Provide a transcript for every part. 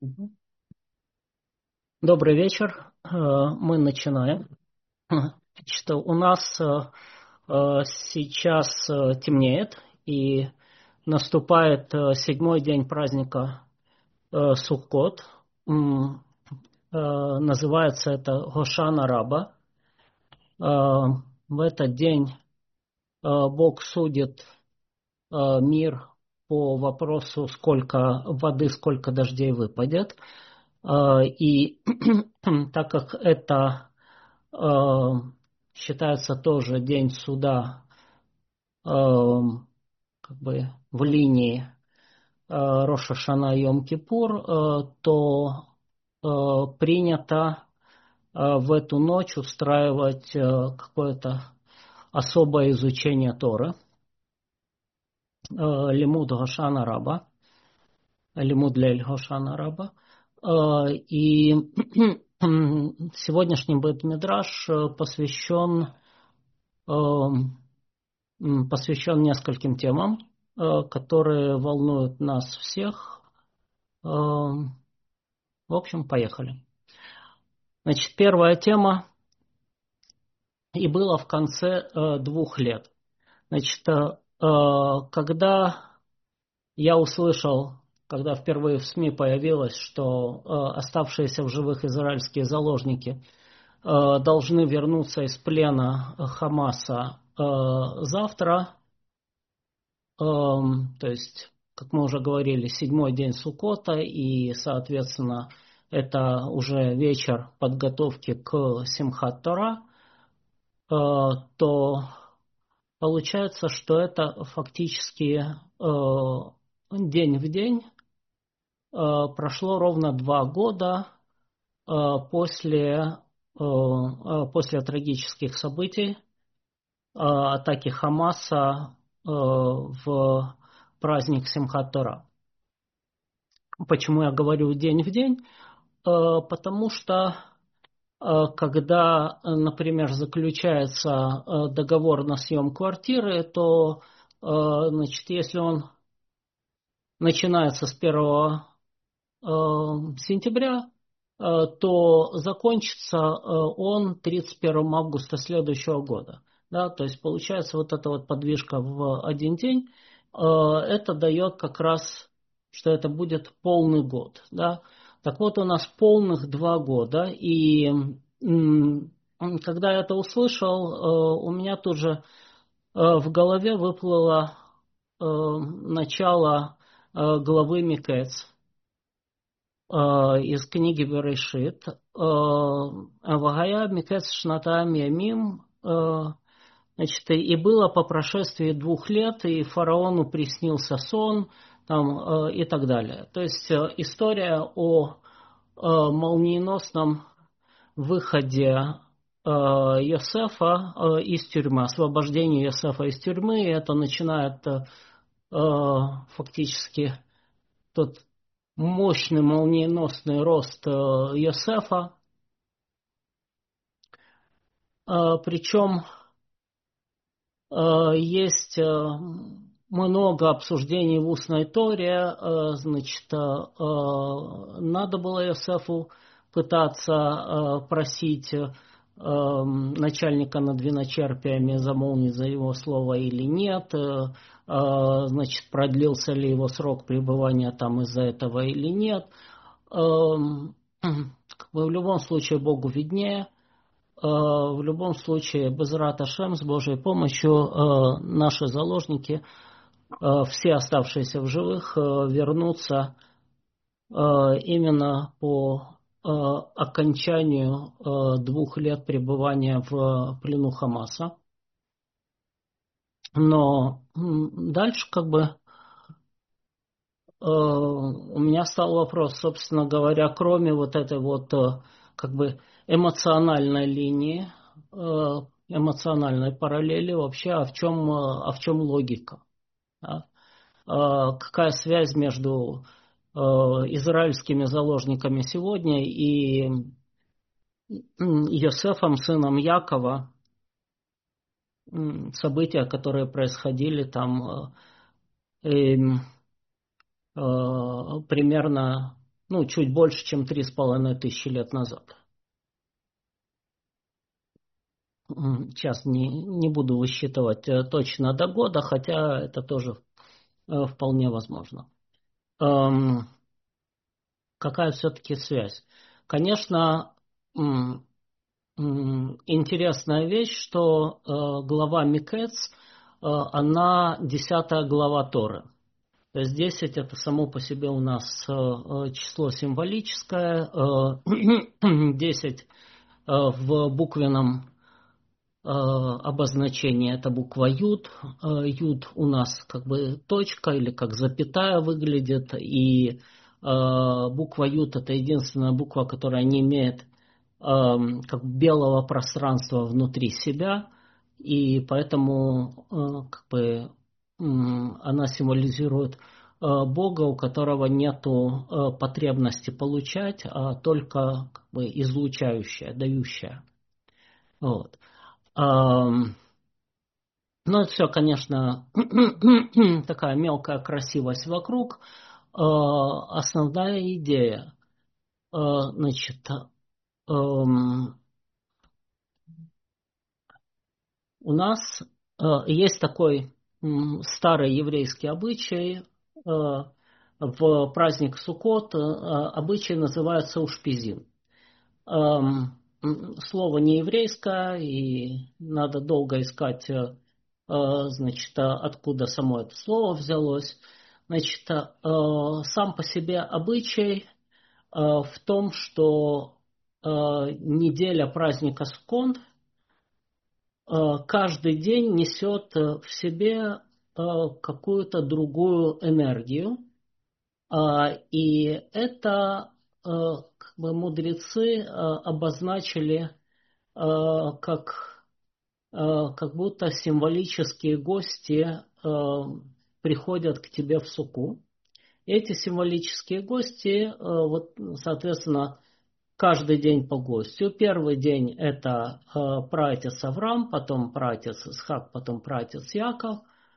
Мгм. Добрый вечер. Мы начинаем. Что у нас сейчас темнеет и наступает седьмой день праздника Суккот. Называется это Гошана Раба. В этот день Бог судит мир по вопросу, сколько воды, сколько дождей выпадет. И так как это считается тоже день суда как бы в линии Рош ха-Шана и Йом-Кипур, то принято в эту ночь устраивать какое-то особое изучение Торы, лимуд Гошана Раба, лимуд лель Гошана Раба. И сегодняшний бет-мидраш посвящен нескольким темам, которые волнуют нас всех. В общем, поехали. Значит, первая тема и было в конце 2 лет. Значит, когда я услышал, когда впервые в СМИ появилось, что оставшиеся в живых израильские заложники должны вернуться из плена Хамаса завтра, то есть, как мы уже говорили, седьмой день Суккота, и, соответственно, это уже вечер подготовки к Симхат Тора, то получается, что это фактически день в день прошло ровно 2 года после трагических событий, атаки Хамаса в праздник Симхат Тора. Почему я говорю день в день? Потому что когда, например, заключается договор на съем квартиры, то, значит, если он начинается с 1 сентября, то закончится он 31 августа следующего года. Да, то есть получается вот эта вот подвижка в один день, это дает как раз, что это будет полный год. Да. Так вот, у нас полных 2 года, и когда я это услышал, у меня тут же в голове выплыло начало главы Микец из книги Берешит. Вагая Микец Шнатаам Ямим. Значит, и было по прошествии 2 лет, и фараону приснился сон, там, и так далее. То есть история о молниеносном выходе Йосефа из тюрьмы, освобождении Йосефа из тюрьмы, это начинает фактически тот мощный молниеносный рост Йосефа. Причем есть много обсуждений в устной Торе. Значит, надо было Йосефу пытаться просить начальника над виночерпиями замолвить за его слово или нет. Значит, продлился ли его срок пребывания там из-за этого или нет. В любом случае Богу виднее. В любом случае, Безрат Ашем, с Божьей помощью, наши заложники, все оставшиеся в живых, вернутся именно по окончанию 2 лет пребывания в плену Хамаса. Но дальше как бы у меня стал вопрос, собственно говоря, кроме вот этой вот как бы эмоциональной линии, эмоциональной параллели вообще, а в чем логика? Да? Какая связь между израильскими заложниками сегодня и Йосефом, сыном Якова, события, которые происходили там примерно ну, чуть больше, чем 3500 лет назад. Сейчас не буду высчитывать точно до года, хотя это тоже вполне возможно. Какая все-таки связь? Конечно, интересная вещь, что глава Микец, она 10 глава Торы. То есть 10 это само по себе у нас число символическое, 10 в буквенном обозначение это буква Юд. Юд у нас как бы точка или как запятая выглядит. И буква Юд это единственная буква, которая не имеет как белого пространства внутри себя. И поэтому как бы, она символизирует Бога, у которого нету потребности получать, а только как бы излучающая, дающая. Вот. Ну, это все, конечно, такая мелкая красивость вокруг. Основная идея, значит, у нас есть такой старый еврейский обычай. В праздник Суккот обычай называется ушпизин. Слово не еврейское, и надо долго искать, значит, откуда само это слово взялось. Значит, сам по себе обычай в том, что неделя праздника Суккот каждый день несет в себе какую-то другую энергию. И это как бы мудрецы обозначили как будто символические гости приходят к тебе в суку. Эти символические гости, вот, соответственно, каждый день по гостю. Первый день это праотец Авраам, потом праотец Исхак, потом праотец Яков,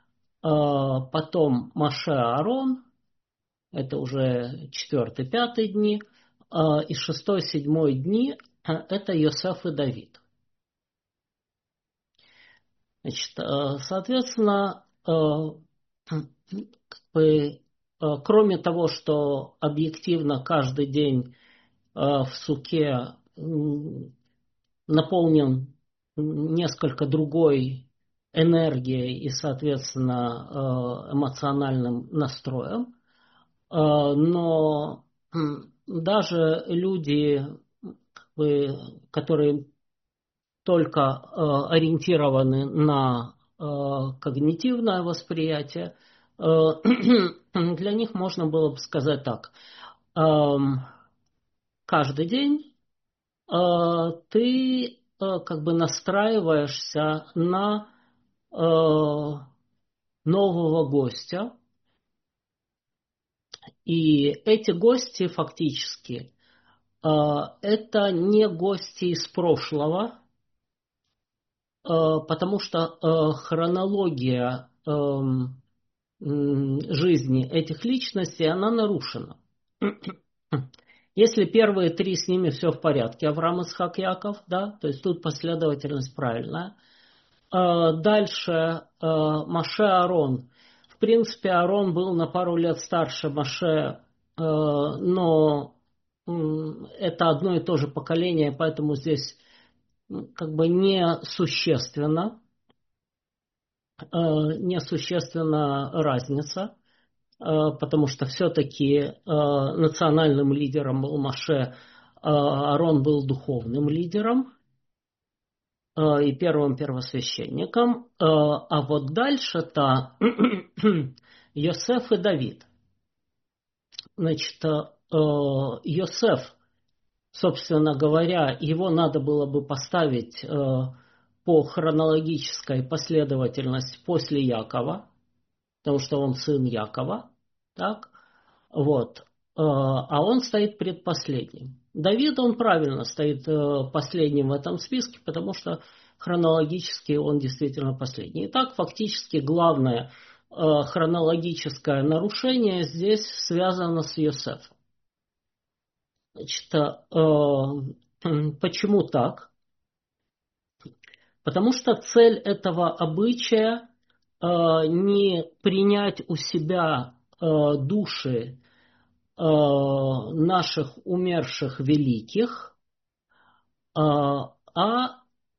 потом Моше Аарон, это уже 4-5 дни, и 6-7 дни это Йосеф и Давид. Значит, соответственно, кроме того, что объективно каждый день в суке наполнен несколько другой энергией и, соответственно, эмоциональным настроем, но даже люди, которые только ориентированы на когнитивное восприятие, для них можно было бы сказать так. Каждый день ты как бы настраиваешься на нового гостя, и эти гости фактически это не гости из прошлого, потому что хронология жизни этих личностей, она нарушена. Если первые 3 с ними все в порядке, Авраам, Исхак, Яков, да, то есть тут последовательность правильная. Дальше Моше, Аарон. В принципе, Аарон был на пару лет старше Моше, но это одно и то же поколение, поэтому здесь как бы несущественно разница, потому что все-таки национальным лидером был Моше, Аарон был духовным лидером и первым первосвященником, а вот дальше-то Йосеф и Давид. Значит, Йосеф, собственно говоря, его надо было бы поставить по хронологической последовательности после Якова, потому что он сын Якова, так, вот, а он стоит предпоследним. Давид, он правильно стоит последним в этом списке, потому что хронологически он действительно последний. Итак, фактически главное хронологическое нарушение здесь связано с Йосефом. Значит, почему так? Потому что цель этого обычая не принять у себя души наших умерших великих, а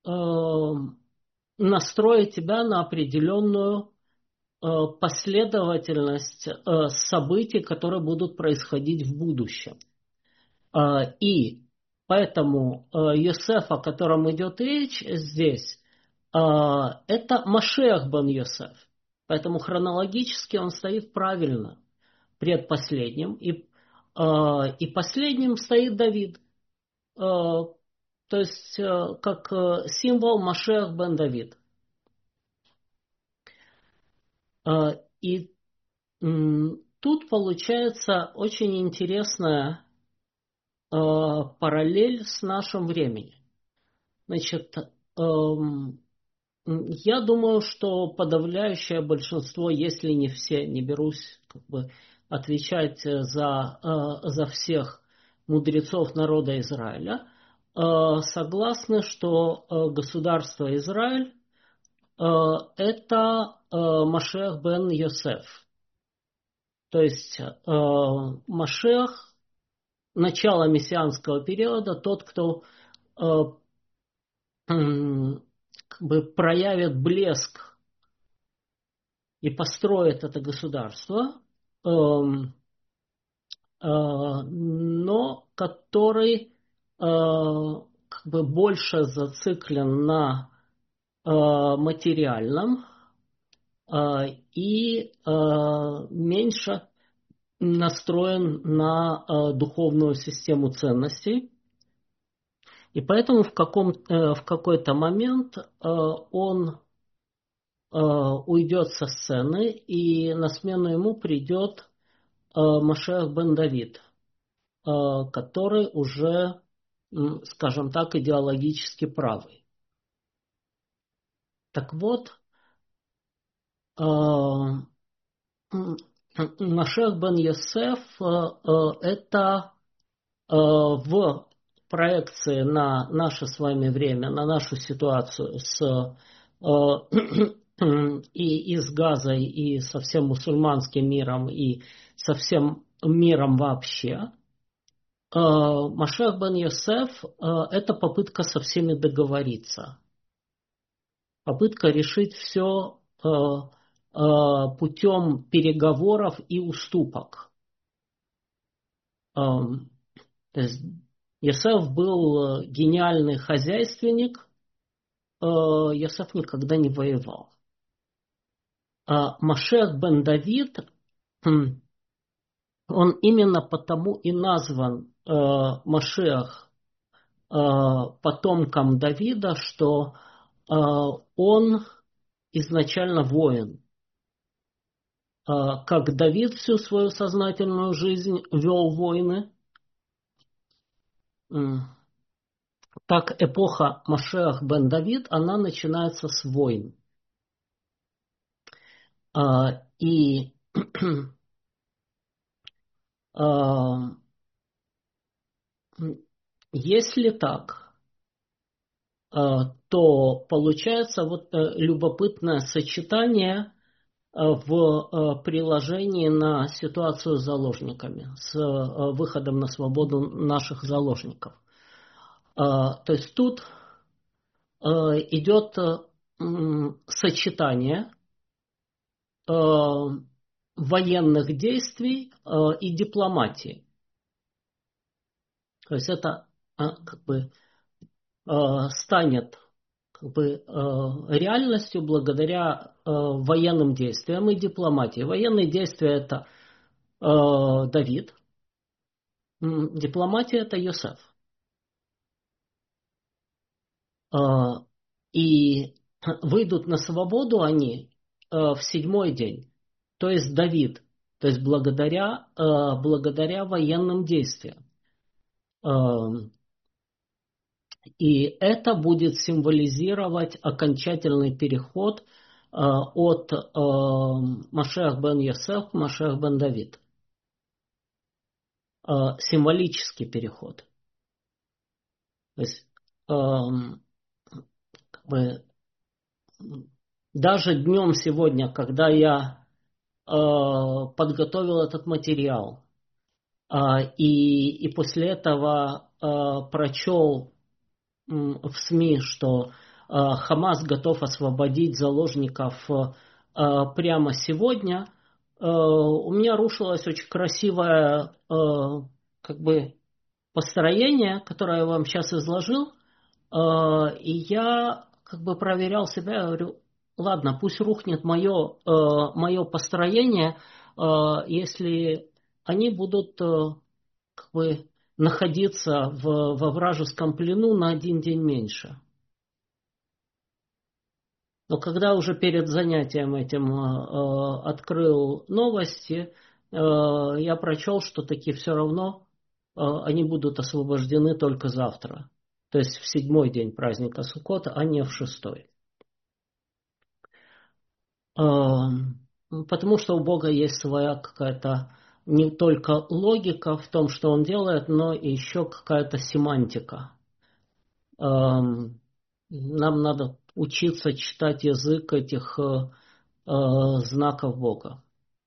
настроить тебя на определенную последовательность событий, которые будут происходить в будущем. И поэтому Йосеф, о котором идет речь здесь, это Машиах бен Йосеф. Поэтому хронологически он стоит правильно, предпоследним. И последним стоит Давид. То есть как символ Машиах бен Давид. И тут получается очень интересная параллель с нашим временем. Значит, я думаю, что подавляющее большинство, если не все, не берусь отвечать за всех мудрецов народа Израиля, согласны, что государство Израиль это Машиах бен Йосеф. То есть Машиах, начало мессианского периода, тот, кто проявит блеск и построит это государство, но который больше зациклен на материальном и меньше настроен на духовную систему ценностей. И поэтому в какой-то момент он уйдет со сцены, и на смену ему придет Машиах бен Давид, который уже, скажем так, идеологически правый. Так вот, Машиах бен Йосеф это в проекции на наше с вами время, на нашу ситуацию и с Газой, и со всем мусульманским миром, и со всем миром вообще. Машиах бен Йосеф это попытка со всеми договориться. Попытка решить все путем переговоров и уступок. То есть Йосеф был гениальный хозяйственник, Йосеф никогда не воевал. Машиах бен Давид, он именно потому и назван Машиах потомком Давида, что он изначально воин. Как Давид всю свою сознательную жизнь вел войны, так эпоха Машиах бен Давид, она начинается с войн. И если так, то получается вот любопытное сочетание в приложении на ситуацию с заложниками, с выходом на свободу наших заложников. То есть тут идет сочетание военных действий и дипломатии. То есть это станет реальностью благодаря военным действиям и дипломатии. Военные действия это Давид, дипломатия это Йосеф. И выйдут на свободу они в 7-й день, то есть Давид, то есть благодаря военным действиям. И это будет символизировать окончательный переход от Машиах бен Йосеф к Машиах бен Давид. символический переход. То есть как бы, даже днем сегодня, когда я подготовил этот материал и после этого прочел в СМИ, что Хамас готов освободить заложников прямо сегодня, у меня рушилось очень красивое как бы построение, которое я вам сейчас изложил, и я как бы проверял себя, я говорю, ладно, пусть рухнет мое построение, если они будут как бы находиться во вражеском плену на один день меньше. Но когда уже перед занятием этим открыл новости, я прочел, что таки все равно они будут освобождены только завтра. То есть в 7-й день праздника Суккота, а не в 6-й. Потому что у Бога есть своя какая-то не только логика в том, что Он делает, но и еще какая-то семантика. Нам надо учиться читать язык этих знаков Бога.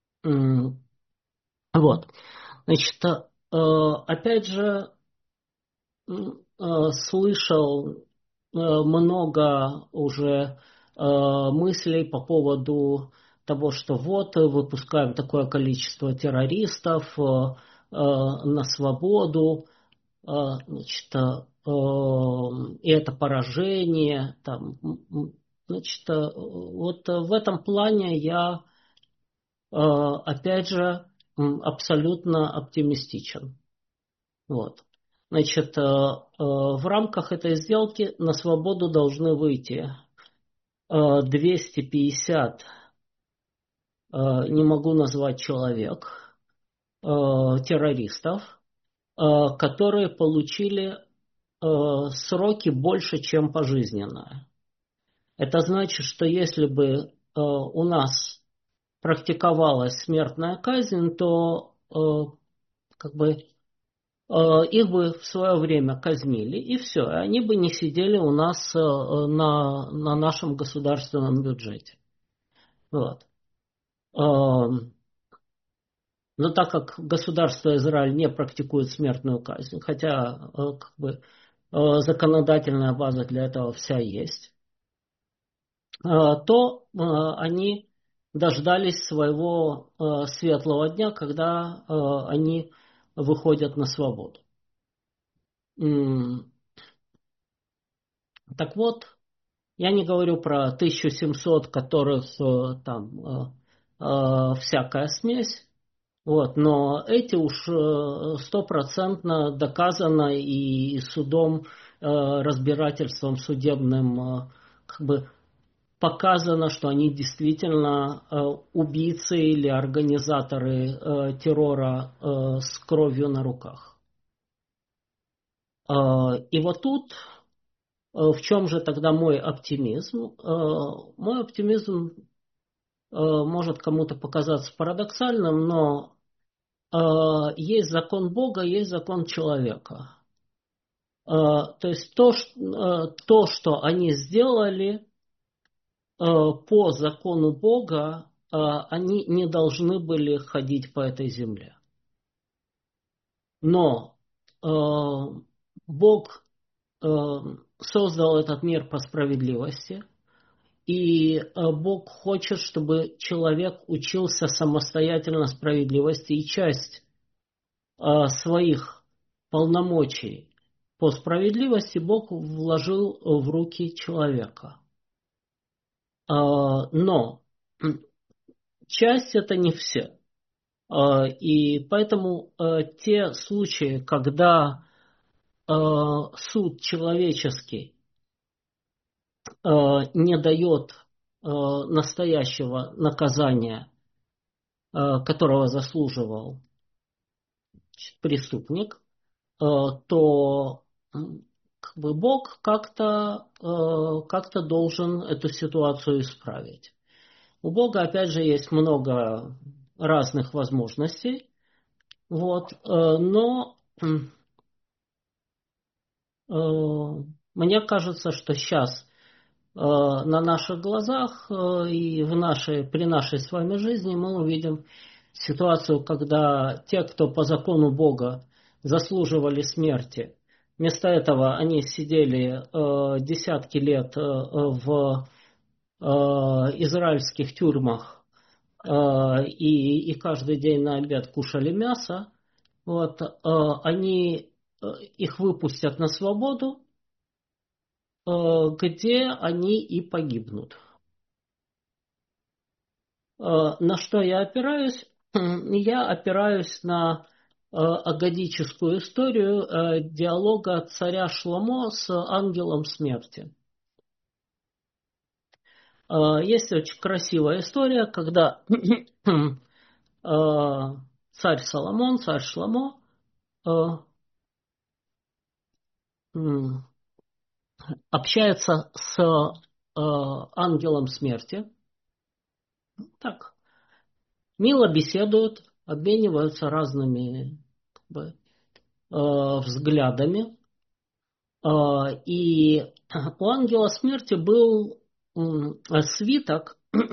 Вот. Значит, опять же, слышал много уже мыслей по поводу того, что вот выпускаем такое количество террористов на свободу, значит, и это поражение. Там, значит, вот в этом плане я, опять же, абсолютно оптимистичен. Вот. Значит, в рамках этой сделки на свободу должны выйти 250, не могу назвать человек, террористов, которые получили сроки больше, чем пожизненное. Это значит, что если бы у нас практиковалась смертная казнь, то как бы их бы в свое время казнили, и все, они бы не сидели у нас на нашем государственном бюджете. Вот. Но так как государство Израиль не практикует смертную казнь, хотя как бы, законодательная база для этого вся есть, то они дождались своего светлого дня, когда они выходят на свободу. Так вот, я не говорю про 1700, которых там всякая смесь, вот, но эти уж стопроцентно доказано и судом, разбирательством судебным, как бы показано, что они действительно убийцы или организаторы террора с кровью на руках. И вот тут в чем же тогда мой оптимизм? Мой оптимизм может кому-то показаться парадоксальным, но есть закон Бога, есть закон человека. То есть то, что они сделали по закону Бога, они не должны были ходить по этой земле. Но Бог создал этот мир по справедливости, и Бог хочет, чтобы человек учился самостоятельно справедливости, и часть своих полномочий по справедливости Бог вложил в руки человека. Но часть это не все. И поэтому те случаи, когда суд человеческий не дает настоящего наказания, которого заслуживал преступник, то как бы Бог как-то должен эту ситуацию исправить. У Бога, опять же, есть много разных возможностей. Вот, но мне кажется, что сейчас на наших глазах и при нашей с вами жизни мы увидим ситуацию, когда те, кто по закону Бога заслуживали смерти, вместо этого они сидели десятки лет в израильских тюрьмах и каждый день на обед кушали мясо. Вот, они их выпустят на свободу, где они и погибнут. На что я опираюсь? Я опираюсь на агадическую историю диалога царя Шломо с ангелом смерти. Есть очень красивая история, когда царь Соломон, царь Шломо общается с ангелом смерти. Так, мило беседуют, обмениваются разными как бы, взглядами. И у ангела смерти был свиток,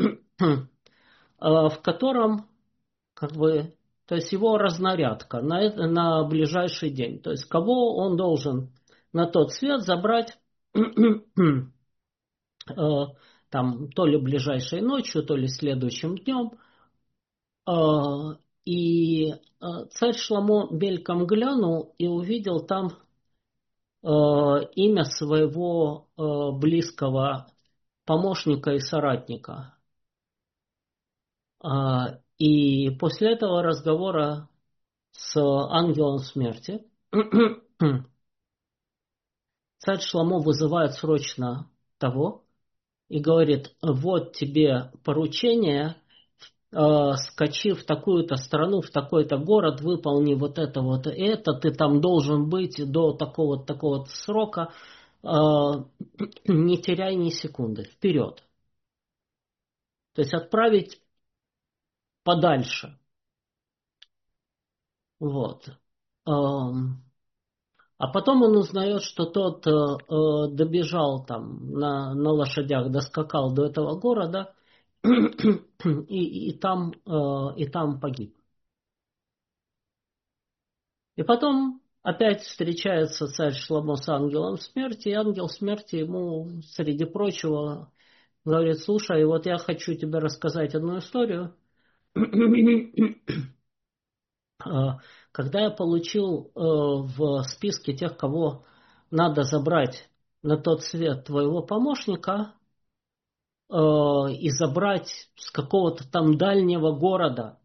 в котором как бы, то есть его разнарядка на ближайший день. То есть кого он должен на тот свет забрать там то ли ближайшей ночью, то ли следующим днем. И царь Шломо мельком глянул и увидел там имя своего близкого помощника и соратника. И после этого разговора с ангелом смерти царь Шломо вызывает срочно того и говорит: вот тебе поручение, скачи в такую-то страну, в такой-то город, выполни вот это вот это, ты там должен быть до такого-то такого срока, не теряй ни секунды, вперед. То есть отправить подальше. Вот. А потом он узнает, что тот добежал там на лошадях, доскакал до этого города и там погиб. И потом опять встречается царь Шломо с ангелом смерти, и ангел смерти ему, среди прочего, говорит: слушай, вот я хочу тебе рассказать одну историю. Когда я получил в списке тех, кого надо забрать на тот свет твоего помощника, и забрать с какого-то там дальнего города,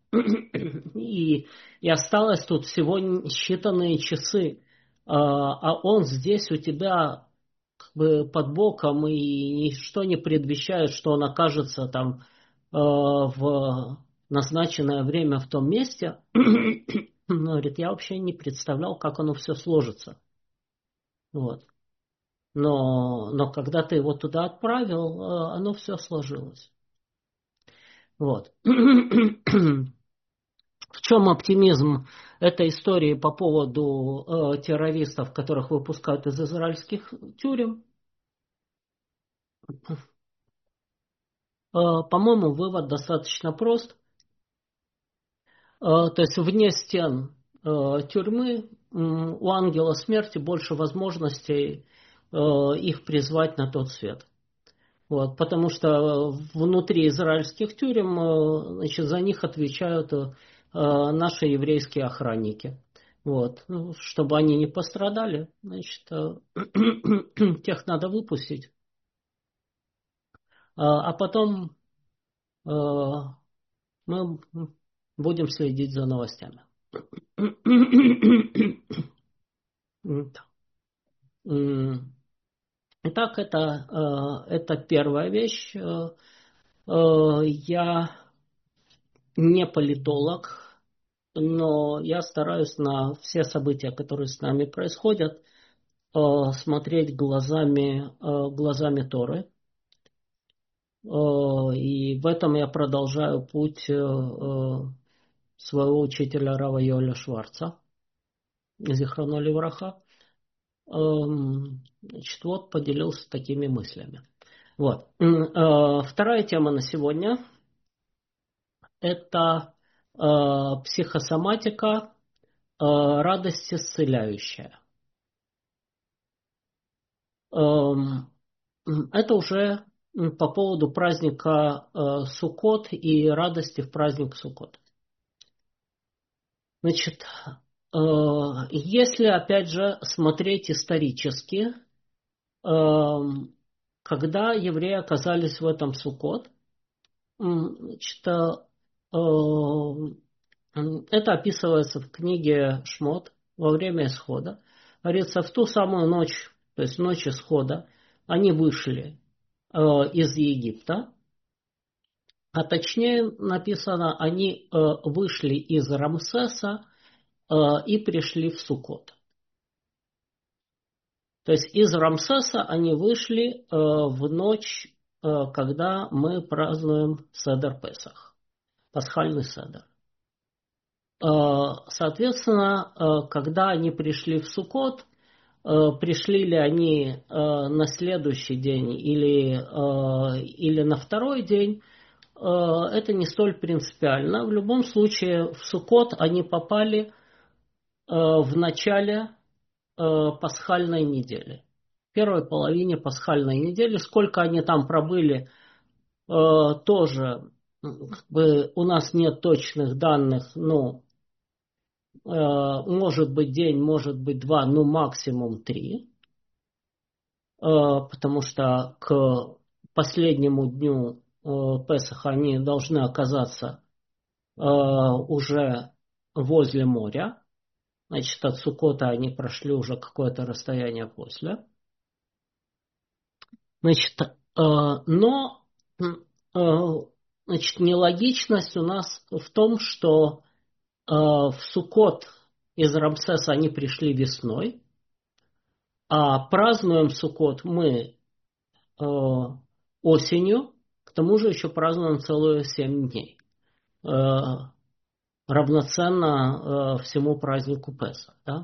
и осталось тут всего считанные часы, а он здесь у тебя как бы под боком, и ничто не предвещает, что он окажется там в назначенное время в том месте. Он говорит: я вообще не представлял, как оно все сложится. Вот. Но когда ты его туда отправил, оно все сложилось. Вот. В чем оптимизм этой истории по поводу террористов, которых выпускают из израильских тюрем? По-моему, вывод достаточно прост. То есть вне стен тюрьмы у ангела смерти больше возможностей их призвать на тот свет. Вот, потому что внутри израильских тюрем, значит, за них отвечают наши еврейские охранники. Вот, ну, чтобы они не пострадали, значит, тех надо выпустить. А потом мы будем следить за новостями. Итак, это первая вещь. Я не политолог, но я стараюсь на все события, которые с нами происходят, смотреть глазами Торы. И в этом я продолжаю путь своего учителя Рава Йоэля Шварца, зихроно левраха. Значит, вот поделился такими мыслями. Вот. Вторая тема на сегодня – это психосоматика, радость исцеляющая. Это уже по поводу праздника Суккот и радости в праздник Суккот. Значит, если опять же смотреть исторически, когда евреи оказались в этом Суккот, значит, это описывается в книге Шмот во время исхода. Говорится, в ту самую ночь, то есть ночь исхода, они вышли из Египта, а точнее написано, они вышли из Рамсеса и пришли в Суккот. То есть из Рамсеса они вышли в ночь, когда мы празднуем Седер Песах, пасхальный Седер. Соответственно, когда они пришли в Суккот, пришли ли они на следующий день или на второй день, это не столь принципиально. В любом случае, в Суккот они попали в начале пасхальной недели. В первой половине пасхальной недели. Сколько они там пробыли, тоже у нас нет точных данных, но может быть день, может быть два, ну максимум 3. Потому что к последнему дню Песаха они должны оказаться уже возле моря. Значит, от Суккота они прошли уже какое-то расстояние после. Значит, но значит, нелогичность у нас в том, что в Суккот из Рамсеса они пришли весной, а празднуем Суккот мы осенью, к тому же еще празднуем целые 7 дней. Равноценно всему празднику Песах. Да?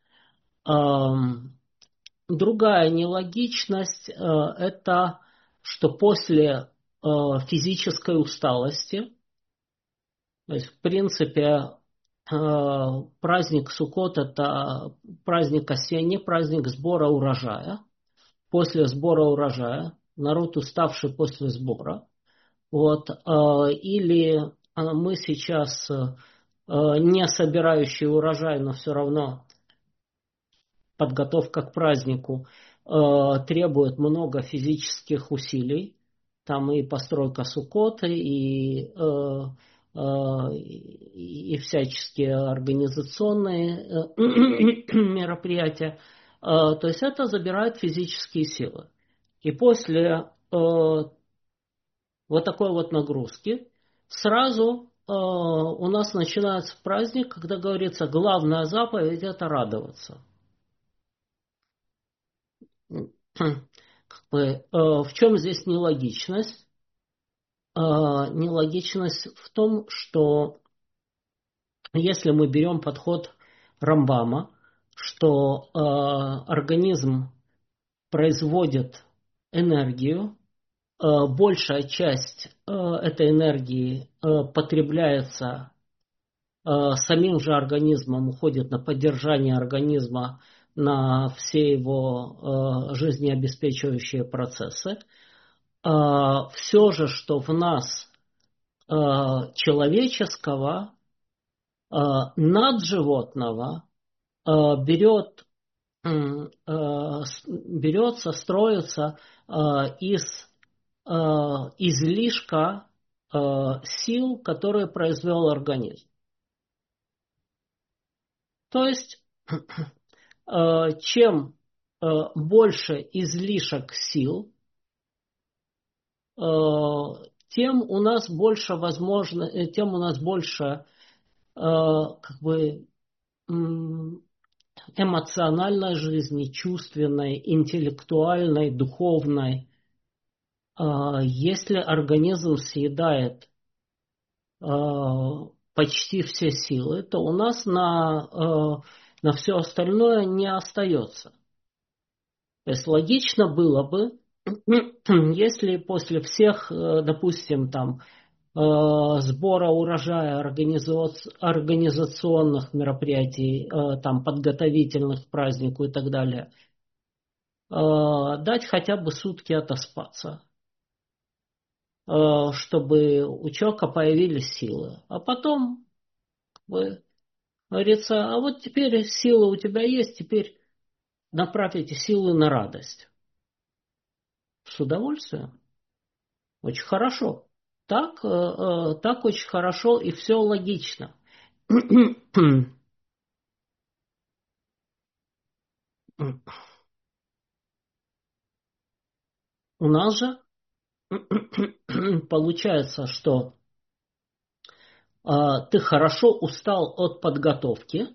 Другая нелогичность – это что после физической усталости, то есть в принципе праздник Суккот – это праздник осенний, праздник сбора урожая. После сбора урожая, народ уставший после сбора. Вот, или мы сейчас не собирающие урожай, но все равно подготовка к празднику требует много физических усилий. Там и постройка суккота, и всяческие организационные мероприятия. То есть это забирает физические силы. И после вот такой вот нагрузки сразу у нас начинается праздник, когда говорится, главная заповедь – это радоваться. В чем здесь нелогичность? Нелогичность в том, что если мы берем подход Рамбама, что организм производит энергию, большая часть этой энергии потребляется самим же организмом, уходит на поддержание организма, на все его жизнеобеспечивающие процессы. Все же, что в нас человеческого, надживотного, берется, строится из излишка сил, которые произвел организм. То есть, чем больше излишек сил, тем у нас больше эмоциональной жизни, чувственной, интеллектуальной, духовной. Если организм съедает почти все силы, то у нас на все остальное не остается. То есть логично было бы, если после всех, допустим, там, сбора урожая, организационных мероприятий, там, подготовительных к празднику и так далее, дать хотя бы сутки отоспаться, чтобы у человека появились силы. А потом, говорится, а вот теперь силы у тебя есть, теперь направь эти силы на радость. С удовольствием. Очень хорошо. Так очень хорошо и все логично. У нас же получается, что ты хорошо устал от подготовки,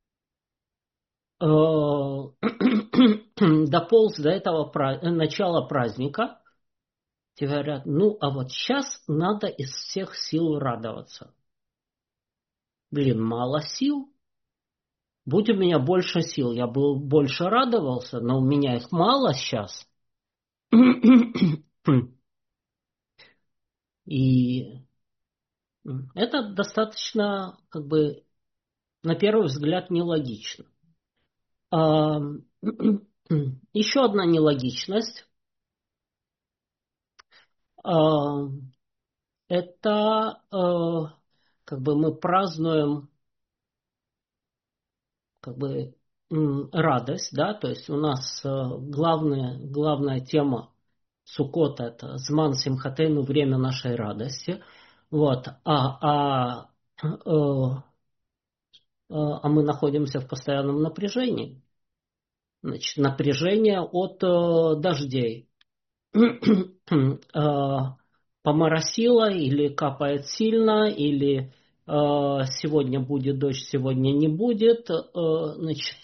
дополз до этого начала праздника, тебе говорят, ну а вот сейчас надо из всех сил радоваться. Блин, мало сил. Будь у меня больше сил, я бы больше радовался, но у меня их мало сейчас. И это достаточно, как бы, на первый взгляд, нелогично. А, еще одна нелогичность. а, Это как бы мы празднуем как бы радость, да, то есть у нас главная тема Суккота это Зман Симхатейну, время нашей радости, вот, а мы находимся в постоянном напряжении, значит, напряжение от дождей, поморосило или капает сильно, или сегодня будет дождь, сегодня не будет, значит,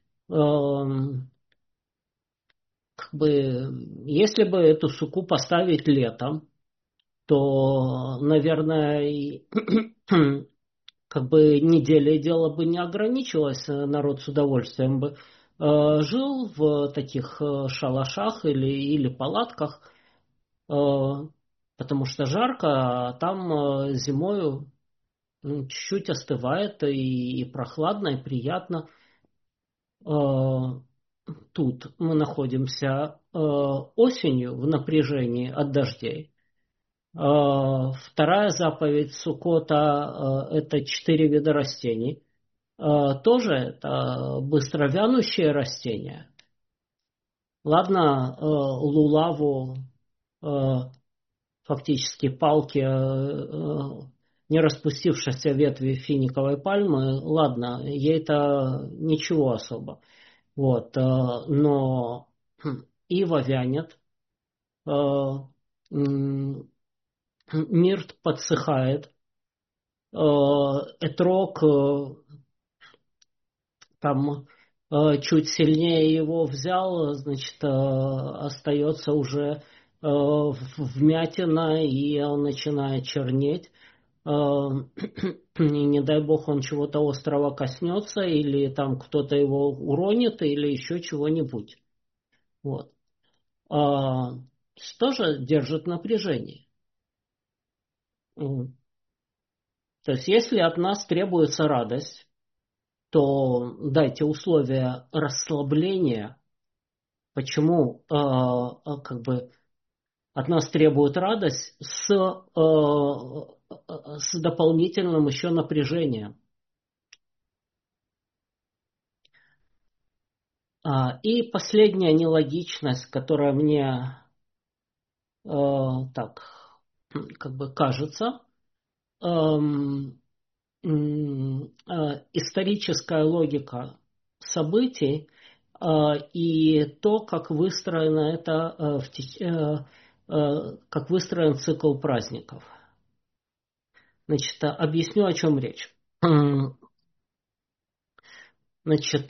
как бы, если бы эту суку поставить летом, то, наверное, как бы неделей дело бы не ограничилось, народ с удовольствием бы жил в таких шалашах или палатках, потому что жарко, а там зимою чуть-чуть остывает и прохладно, и приятно. Тут мы находимся осенью в напряжении от дождей. Вторая заповедь Суккота это 4 вида растений. Тоже это быстро вянущие растения. Ладно, лулаву, фактически палки не распустившихся ветви финиковой пальмы, ладно, ей-то ничего особо. Вот, но ива вянет, мирт подсыхает, этрог там чуть сильнее его взял, значит, остается уже вмятина, и он начинает чернеть. И не дай бог он чего-то острого коснется, или там кто-то его уронит, или еще чего-нибудь. Вот. Тоже держит напряжение. То есть, если от нас требуется радость, то дайте условия расслабления. Почему как бы от нас требуют радость с дополнительным еще напряжением. И последняя нелогичность, которая мне так как бы кажется, историческая логика событий и то, как выстроено это как выстроен цикл праздников. Значит, объясню, о чем речь. Значит,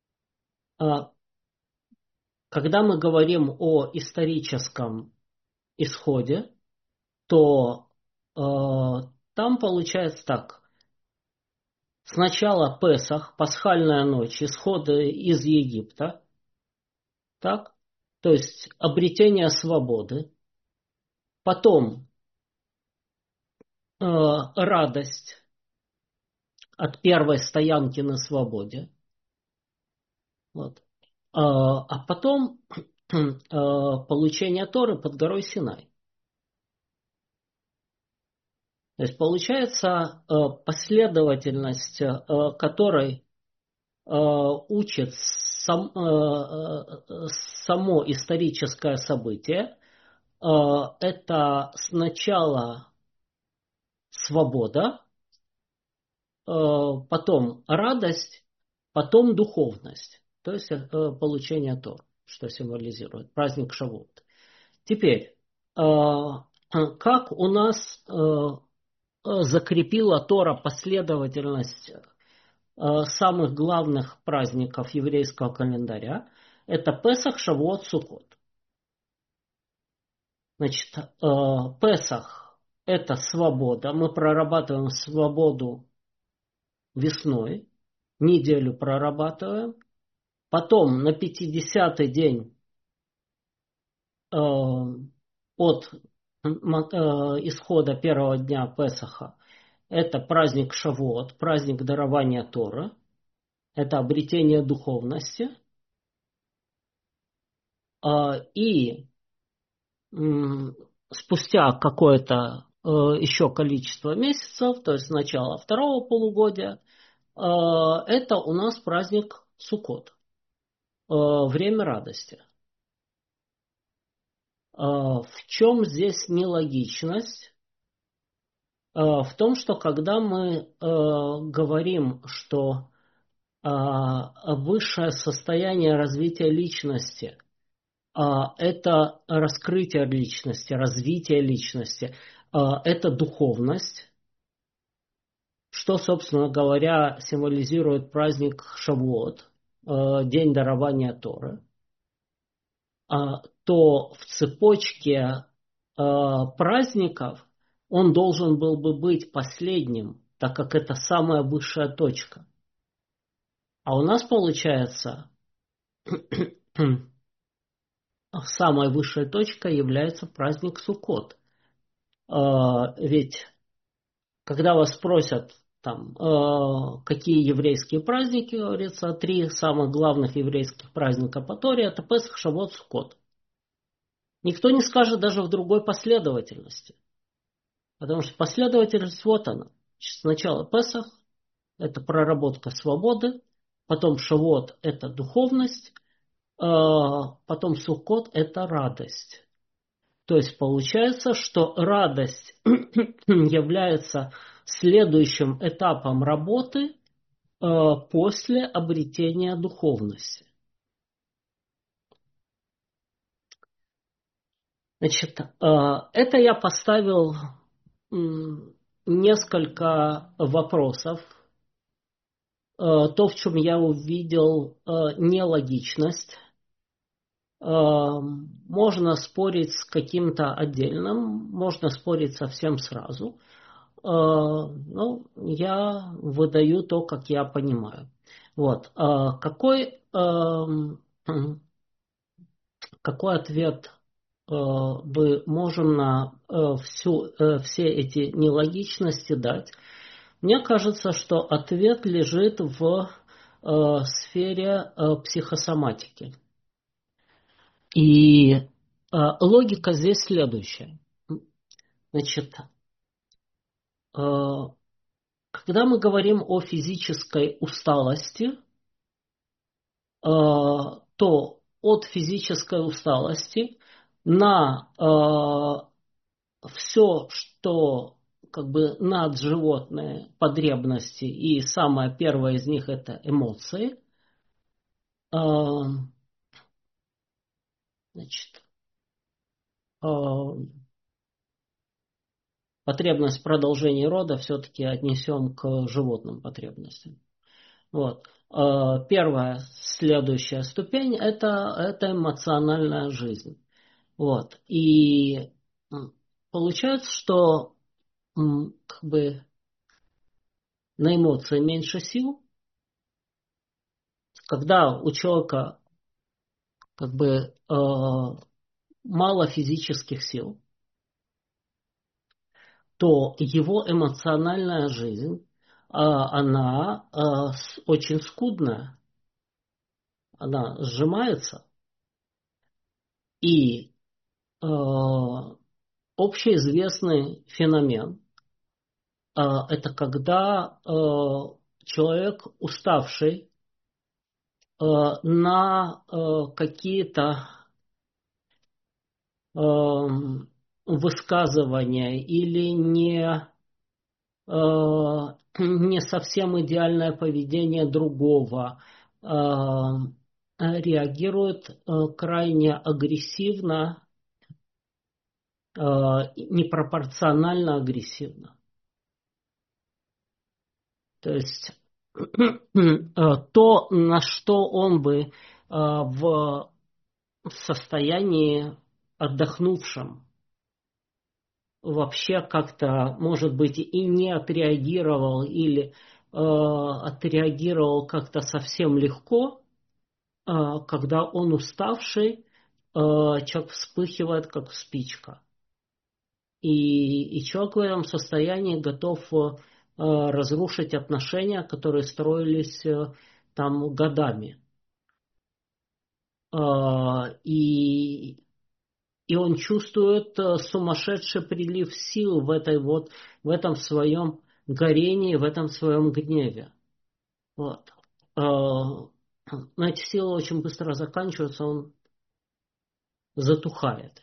когда мы говорим о историческом исходе, то там получается так. Сначала Песах, пасхальная ночь, исход из Египта, так? То есть обретение свободы. Потом радость от первой стоянки на свободе. Вот. А потом получение Торы под горой Синай. То есть получается последовательность, которой учит само историческое событие. Это сначала свобода, потом радость, потом духовность. То есть получение Тор, что символизирует праздник Шавуот. Теперь, как у нас закрепила Тора последовательность самых главных праздников еврейского календаря, это Песах, Шавуот, Суккот. Значит, Песах – это свобода. Мы прорабатываем свободу весной, неделю прорабатываем. Потом на 50-й день от исхода первого дня Песаха это праздник Шавуот, праздник дарования Торы. Это обретение духовности. И спустя какое-то еще количество месяцев, то есть начало второго полугодия, это у нас праздник Суккот, время радости. В чем здесь нелогичность? В том, что когда мы говорим, что высшее состояние развития личности это раскрытие личности, развитие личности, это духовность, что, собственно говоря, символизирует праздник Шавуот, день дарования Торы, то в цепочке праздников он должен был бы быть последним, так как это самая высшая точка. А у нас получается самой высшей точкой является праздник Суккот. Ведь когда вас спросят, там, какие еврейские праздники, говорится, три самых главных еврейских праздника по Торе, это Песах, Шавуот, Суккот. Никто не скажет даже в другой последовательности. Потому что последовательность вот она. Сначала Песах, это проработка свободы, потом Шавуот, это духовность, потом Суккот, это радость. То есть получается, что радость является следующим этапом работы после обретения духовности. Значит, это я поставил несколько вопросов. То, в чем я увидел нелогичность. Можно спорить с каким-то отдельным, можно спорить совсем сразу. Ну, я выдаю то, как я понимаю. Вот. Какой ответ мы можем на все эти нелогичности дать? Мне кажется, что ответ лежит в сфере психосоматики. И логика здесь следующая. Значит, когда мы говорим о физической усталости, то от физической усталости на все, что как бы надживотные потребности, и самое первое из них это эмоции, значит, потребность в продолжении рода все-таки отнесем к животным потребностям. Вот. Первая, следующая ступень это эмоциональная жизнь. Вот. И получается, что как бы на эмоции меньше сил, когда у человека как бы мало физических сил, то его эмоциональная жизнь, она очень скудная, она сжимается. И общеизвестный феномен это когда человек уставший на какие-то высказывания или не совсем идеальное поведение другого, реагирует крайне агрессивно, непропорционально агрессивно. То есть то, на что он бы в состоянии отдохнувшем вообще как-то, может быть, и не отреагировал или отреагировал как-то совсем легко, когда он уставший, человек вспыхивает, как спичка. И человек в этом состоянии готов разрушить отношения, которые строились там годами. И он чувствует сумасшедший прилив сил в этом своем горении, в этом своем гневе. Вот. Но эти силы очень быстро заканчиваются, он затухает.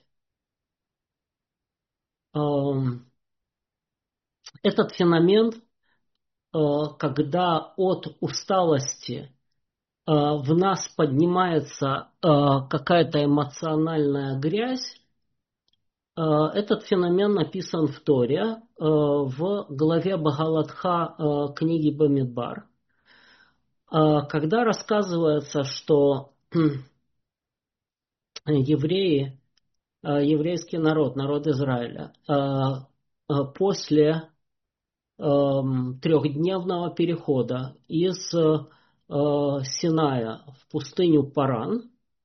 Этот феномен, когда от усталости в нас поднимается какая-то эмоциональная грязь, этот феномен написан в Торе, в главе Бхагават-гита книги Бамидбар, когда рассказывается, что евреи, еврейский народ, народ Израиля, после трехдневного перехода из Синая в пустыню Паран,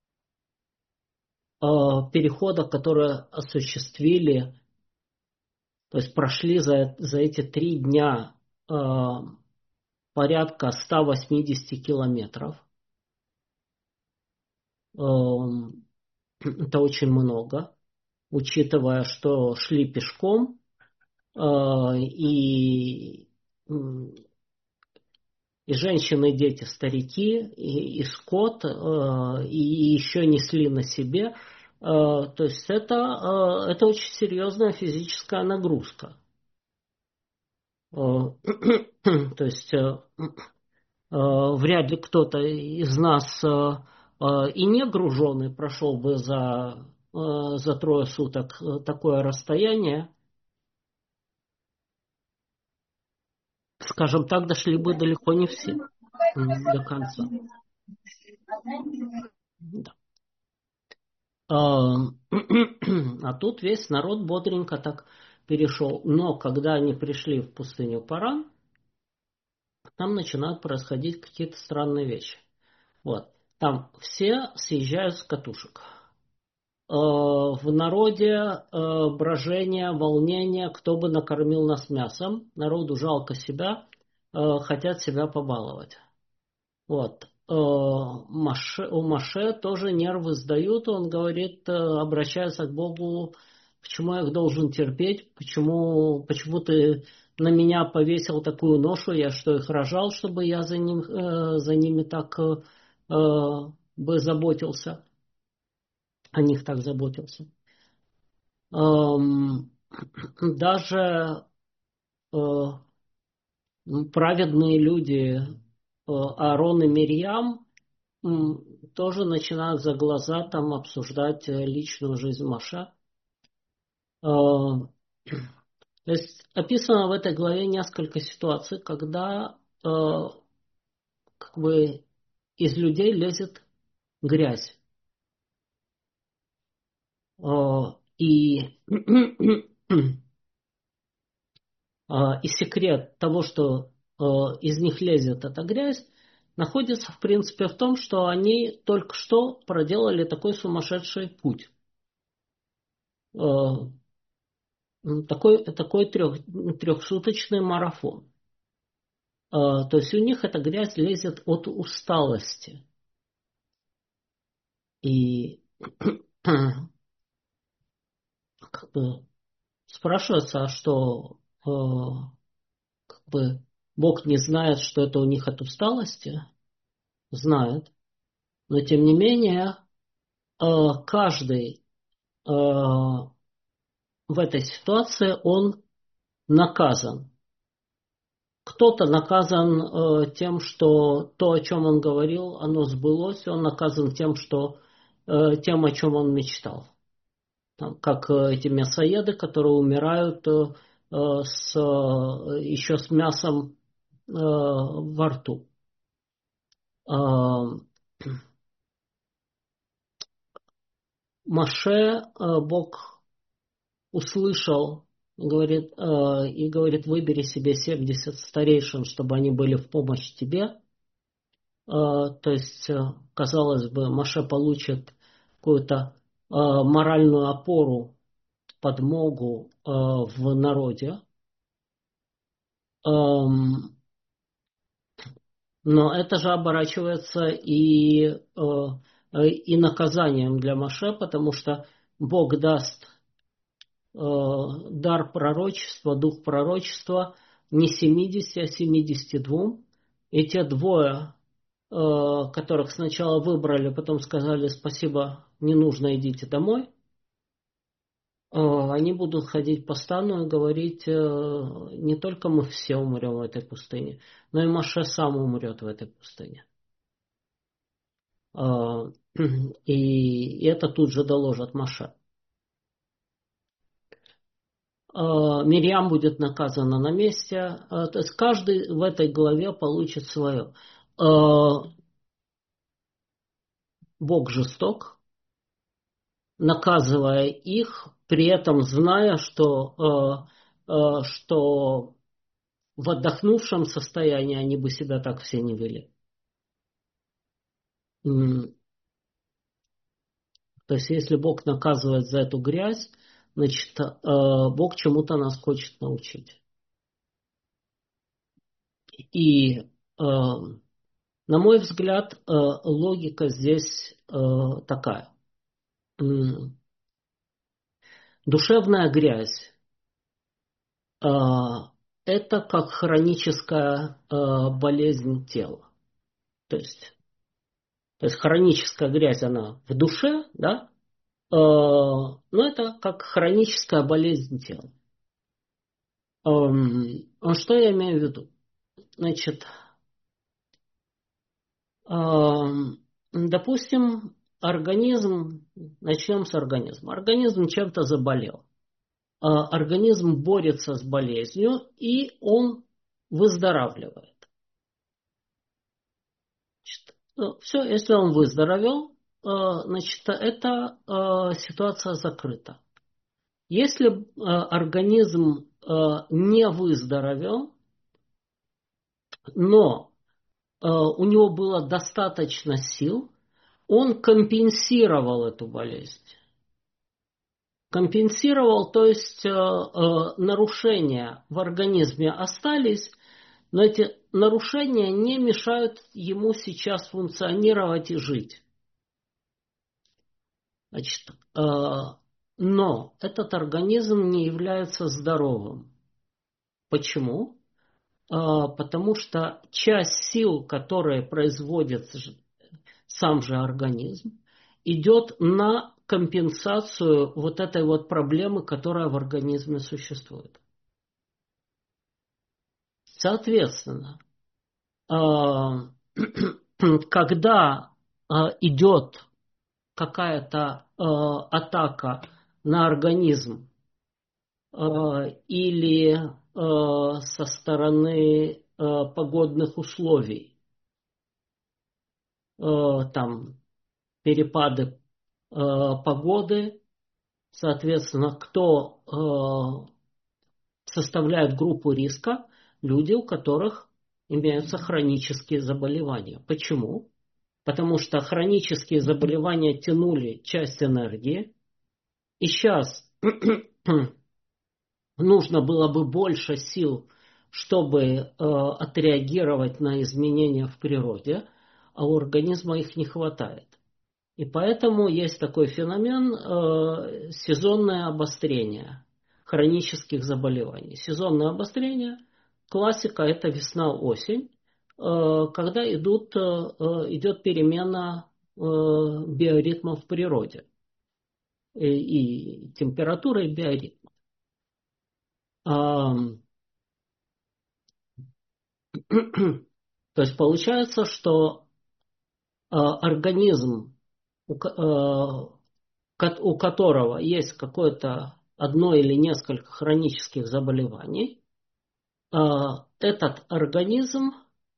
перехода, который осуществили, то есть прошли за эти 3 дня порядка 180 километров. Это очень много, учитывая, что шли пешком и женщины, и дети, старики, и скот, и еще несли на себе. То есть это очень серьезная физическая нагрузка. То есть вряд ли кто-то из нас и не груженный прошел бы за 3 суток такое расстояние. Скажем так, дошли бы далеко не все до конца. Да. А тут весь народ бодренько так перешел. Но когда они пришли в пустыню Паран, там начинают происходить какие-то странные вещи. Вот. Там все съезжают с катушек. В народе брожение, волнение, кто бы накормил нас мясом. Народу жалко себя, хотят себя побаловать. Вот. У Моше тоже нервы сдают, он говорит, обращается к Богу, почему я их должен терпеть, почему ты на меня повесил такую ношу, я что, их рожал, чтобы я за ними так бы заботился, о них так заботился. Даже праведные люди Аарон и Мирьям тоже начинают за глаза там обсуждать личную жизнь Моше. То есть описано в этой главе несколько ситуаций, когда как бы из людей лезет грязь. И, и секрет того, что из них лезет эта грязь, находится, в принципе, в том, что они только что проделали такой сумасшедший путь. Такой трехсуточный марафон. То есть у них эта грязь лезет от усталости. И как бы спрашивается, а что как бы Бог не знает, что это у них от усталости? Знает. Но тем не менее, каждый в этой ситуации, он наказан. Кто-то наказан тем, что то, о чем он говорил, оно сбылось, он наказан тем, о чем он мечтал. Там, как эти мясоеды, которые умирают еще с мясом во рту. Маше Бог услышал и говорит, выбери себе 70 старейшин, чтобы они были в помощь тебе. То есть, казалось бы, Маше получит какую-то моральную опору, подмогу в народе. Но это же оборачивается и наказанием для Моше, потому что Бог даст дар пророчества, дух пророчества не 70, а 72. И те двое, которых сначала выбрали, потом сказали спасибо, не нужно, идите домой, они будут ходить по стану и говорить, не только мы все умрем в этой пустыне, но и Моше сам умрет в этой пустыне. И это тут же доложат Моше. Мирьям будет наказана на месте. То есть каждый в этой главе получит свое. Бог жесток, наказывая их, при этом зная, что в отдохнувшем состоянии они бы себя так все не вели. То есть если Бог наказывает за эту грязь, значит, Бог чему-то нас хочет научить. И, на мой взгляд, логика здесь такая. Душевная грязь – это как хроническая болезнь тела. То есть хроническая грязь, она в душе, да? Но это как хроническая болезнь тела. Что я имею в виду? Значит, допустим, начнем с организма. Организм чем-то заболел. Организм борется с болезнью, и он выздоравливает. Все, если он выздоровел, значит, эта ситуация закрыта. Если организм не выздоровел, но у него было достаточно сил, он компенсировал эту болезнь. Компенсировал, то есть нарушения в организме остались, но эти нарушения не мешают ему сейчас функционировать и жить. Значит, но этот организм не является здоровым. Почему? Потому что часть сил, которые производит сам же организм, идет на компенсацию вот этой вот проблемы, которая в организме существует. Соответственно, когда идет какая-то атака на организм или со стороны погодных условий, там перепады погоды, соответственно, кто составляет группу риска? Люди, у которых имеются хронические заболевания. Почему? Потому что хронические заболевания тянули часть энергии, и сейчас нужно было бы больше сил, чтобы отреагировать на изменения в природе, а у организма их не хватает. И поэтому есть такой феномен сезонное обострение хронических заболеваний. Сезонное обострение, классика это весна-осень, когда идет перемена биоритмов в природе и температура, и биоритм. То есть получается, что организм, у которого есть какое-то одно или несколько хронических заболеваний, этот организм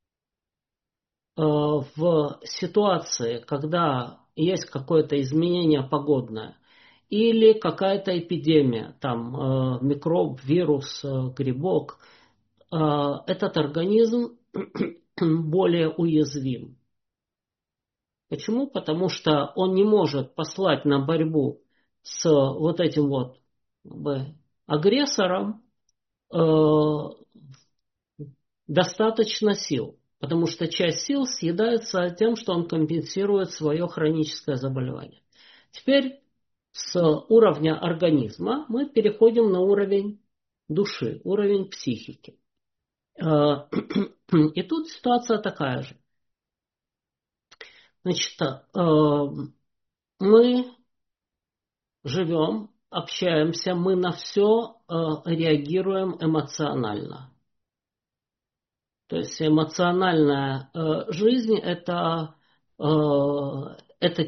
в ситуации, когда есть какое-то изменение погодное или какая-то эпидемия, там микроб, вирус, грибок, этот организм более уязвим. Почему? Потому что он не может послать на борьбу с вот этим вот агрессором достаточно сил. Потому что часть сил съедается тем, что он компенсирует свое хроническое заболевание. Теперь с уровня организма мы переходим на уровень души, уровень психики. И тут ситуация такая же. Значит, мы живем, общаемся, мы на все реагируем эмоционально. То есть эмоциональная жизнь это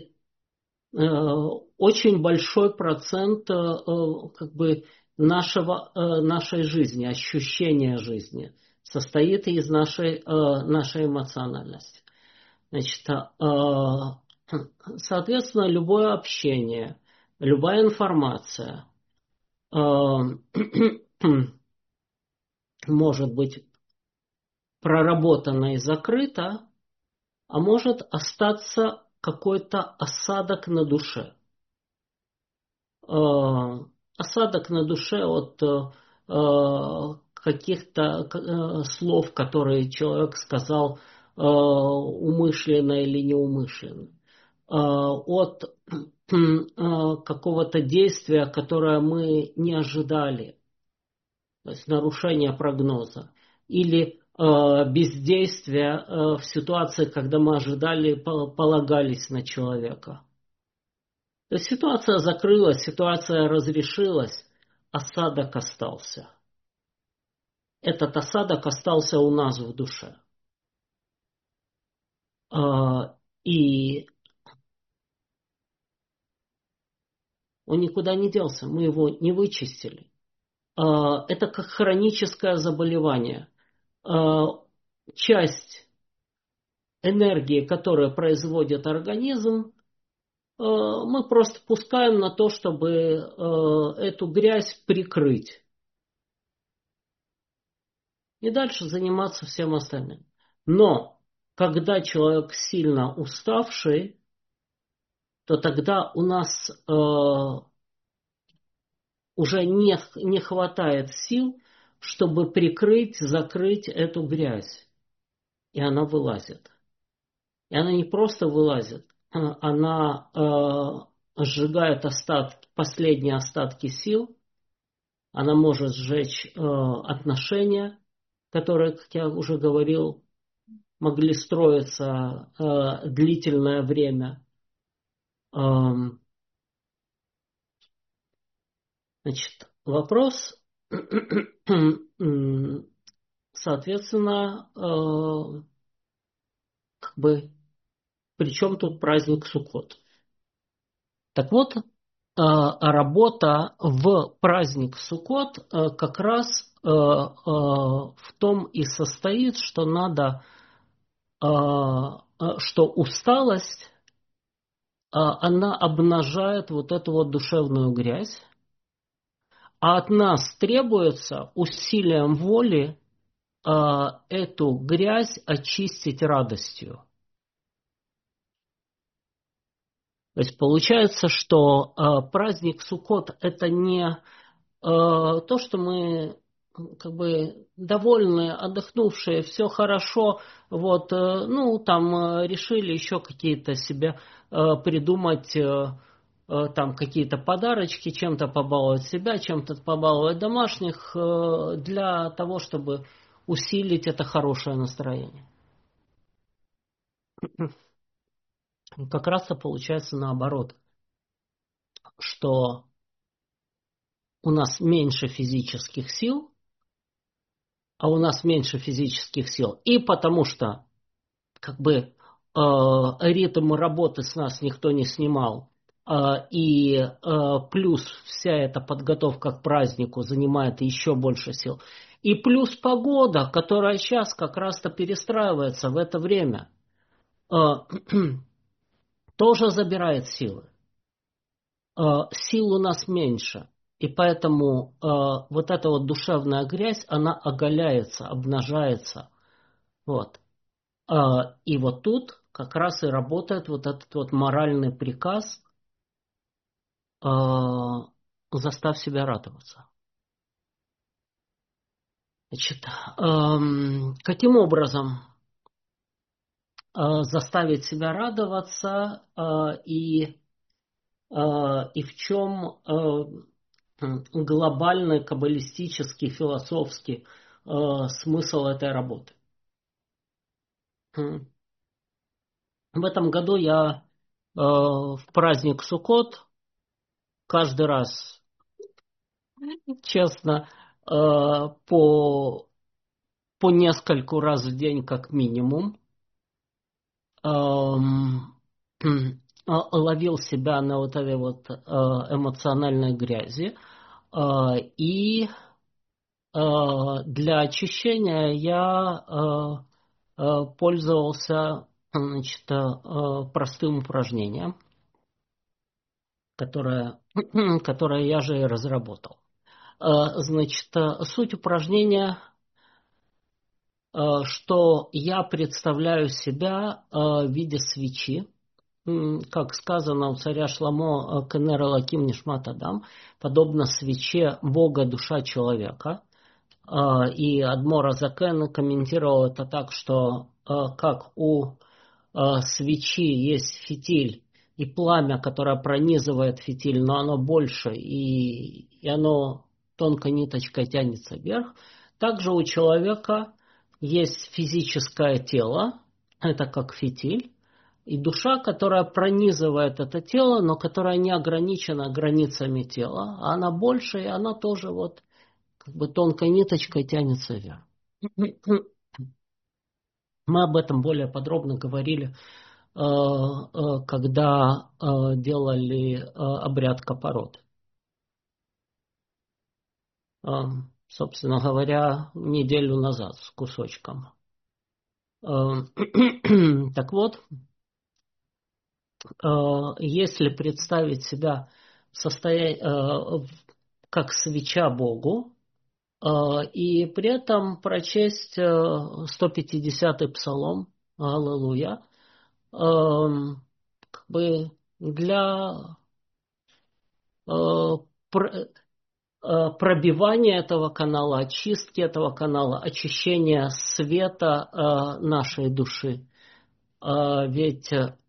очень большой процент как бы нашей жизни, ощущения жизни состоит из нашей эмоциональности. Значит, соответственно, любое общение, любая информация может быть проработана и закрыта, а может остаться какой-то осадок на душе. Осадок на душе от каких-то слов, которые человек сказал умышленно или неумышленно. От какого-то действия, которое мы не ожидали, то есть нарушение прогноза, или бездействие в ситуации, когда мы ожидали, полагались на человека. То есть ситуация закрылась, ситуация разрешилась, осадок остался. Этот осадок остался у нас в душе. И он никуда не делся, мы его не вычистили. Это как хроническое заболевание. Часть энергии, которую производит организм, мы просто пускаем на то, чтобы эту грязь прикрыть. И дальше заниматься всем остальным. Но когда человек сильно уставший, то тогда у нас уже не хватает сил, чтобы прикрыть, закрыть эту грязь. И она вылазит. И она не просто вылазит, она сжигает последние остатки сил, она может сжечь отношения, которые, как я уже говорил, могли строиться длительное время. Значит, вопрос, соответственно, как бы, при чем тут праздник Суккот? Так вот, работа в праздник Суккот как раз в том и состоит, что надо, что усталость она обнажает вот эту вот душевную грязь, а от нас требуется усилием воли эту грязь очистить радостью. То есть получается, что праздник Суккот это не то, что мы как бы довольны, отдохнувшие, все хорошо, вот, ну, там решили еще какие-то себе придумать, там какие-то подарочки, чем-то побаловать себя, чем-то побаловать домашних, для того, чтобы усилить это хорошее настроение. Как раз-то получается наоборот, что у нас меньше физических сил, а у нас меньше физических сил. И потому что как бы ритм работы с нас никто не снимал, и плюс вся эта подготовка к празднику занимает еще больше сил. И плюс погода, которая сейчас как раз-то перестраивается в это время, тоже забирает силы. Сил у нас меньше. И поэтому вот эта вот душевная грязь, она оголяется, обнажается. Вот. И вот тут как раз и работает вот этот вот моральный приказ «заставь себя радоваться». Значит, каким образом заставить себя радоваться и в чем глобальный каббалистический, философский смысл этой работы? В этом году я в праздник Суккот каждый раз, честно, по нескольку раз в день как минимум ловил себя на вот этой вот эмоциональной грязи. И для очищения я пользовался, значит, простым упражнением, которое я же и разработал. Значит, суть упражнения, что я представляю себя в виде свечи, как сказано у царя Шламо Кенер Элоким Нишмат Адам, подобно свече Бога душа человека. И Адмор Азакен комментировал это так, что как у свечи есть фитиль и пламя, которое пронизывает фитиль, но оно больше и оно тонкой ниточкой тянется вверх. Также у человека есть физическое тело, это как фитиль, и душа, которая пронизывает это тело, но которая не ограничена границами тела, а она больше, и она тоже вот как бы тонкой ниточкой тянется вверх. Мы об этом более подробно говорили, когда делали обряд капорот. Собственно говоря, неделю назад с кусочком. Так вот, если представить себя как свеча Богу, и при этом прочесть 150-й псалом, Аллилуйя, как бы для пробивания этого канала, очистки этого канала, очищения света нашей души. Ведь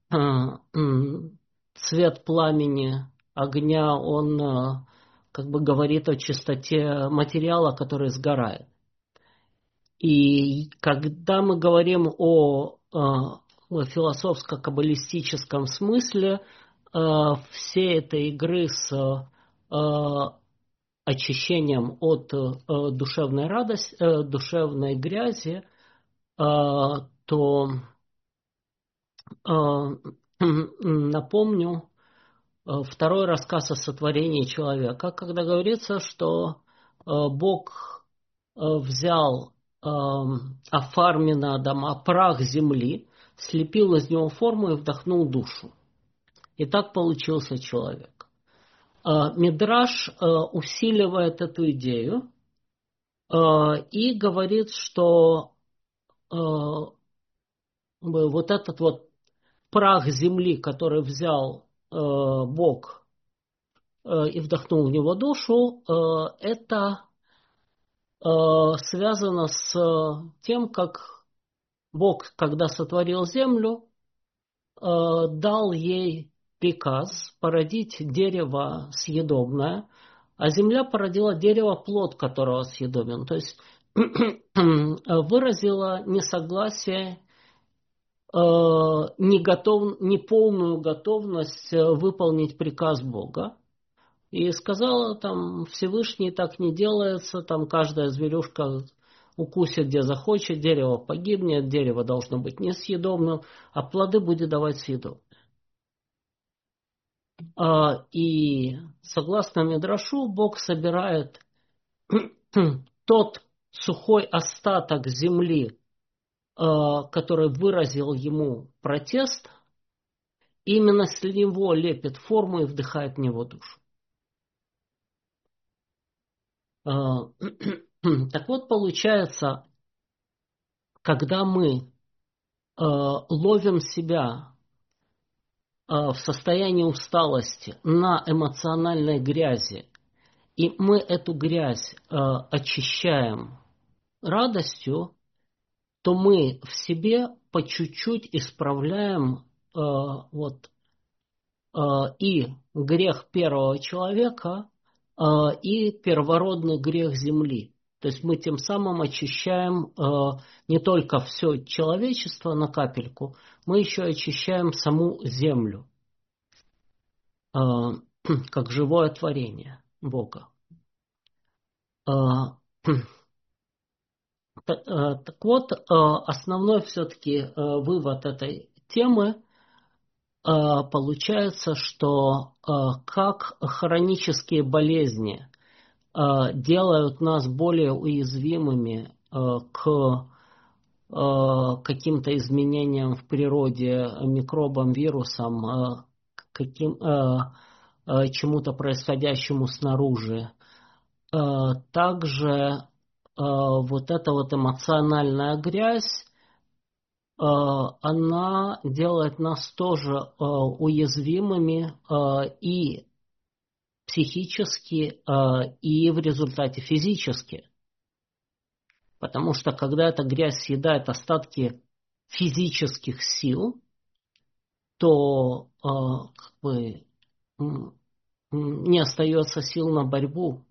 цвет пламени огня, он как бы говорит о чистоте материала, который сгорает. И когда мы говорим о философско-каббалистическом смысле всей этой игры с очищением от душевной радости, душевной грязи, то напомню второй рассказ о сотворении человека, когда говорится, что Бог взял Афармина Адама, прах земли, слепил из него форму и вдохнул душу. и так получился человек. Мидраш усиливает эту идею и говорит, что вот этот вот прах земли, который взял Бог и вдохнул в него душу, это связано с тем, как Бог, когда сотворил землю, дал ей приказ породить дерево съедобное, а земля породила дерево, плод которого съедобен. То есть выразила несогласие, неполную готовность выполнить приказ Бога. И сказала там: Всевышний, так не делается, там каждая зверюшка укусит, где захочет, дерево погибнет, дерево должно быть несъедобным, а плоды будет давать съедобным. И согласно Мидрашу, Бог собирает тот сухой остаток земли, который выразил ему протест, именно с него лепит форму и вдыхает в него душу. Так вот, получается, когда мы ловим себя в состоянии усталости на эмоциональной грязи, и мы эту грязь очищаем радостью, то мы в себе по чуть-чуть исправляем и грех первого человека, и первородный грех земли. То есть мы тем самым очищаем не только все человечество на капельку, мы еще очищаем саму землю, как живое творение Бога. Так вот, основной все-таки вывод этой темы получается, что как хронические болезни делают нас более уязвимыми к каким-то изменениям в природе, микробам, вирусам, чему-то происходящему снаружи. Также вот эта вот эмоциональная грязь, она делает нас тоже уязвимыми и психически, и в результате физически. Потому что когда эта грязь съедает остатки физических сил, то как бы не остается сил на борьбу.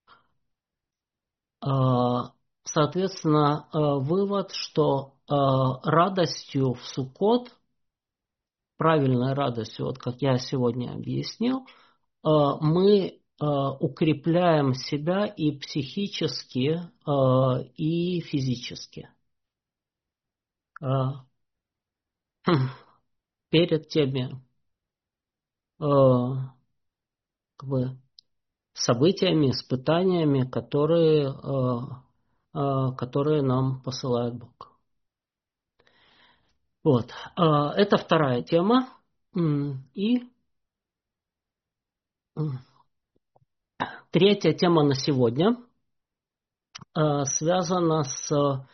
Соответственно, вывод, что радостью в Суккот, правильной радостью, вот как я сегодня объяснил, мы укрепляем себя и психически, и физически. Перед теми как бы событиями, испытаниями, которые нам посылает Бог. Вот. Это вторая тема. И третья тема на сегодня связана с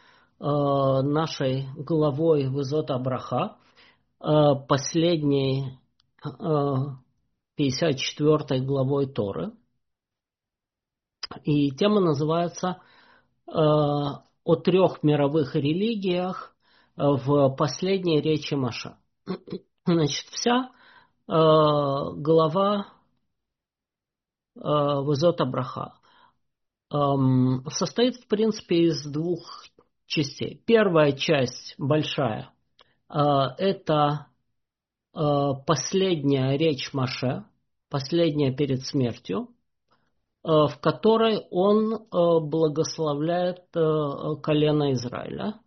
нашей главой в Изот Браха, последней 54 главой Торы. И тема называется «О трех мировых религиях в последней речи Моше». Значит, вся глава в Изот Браха состоит, в принципе, из двух частей. Первая часть, большая, это последняя речь Моше, последняя перед смертью, в которой он благословляет колено Израиля.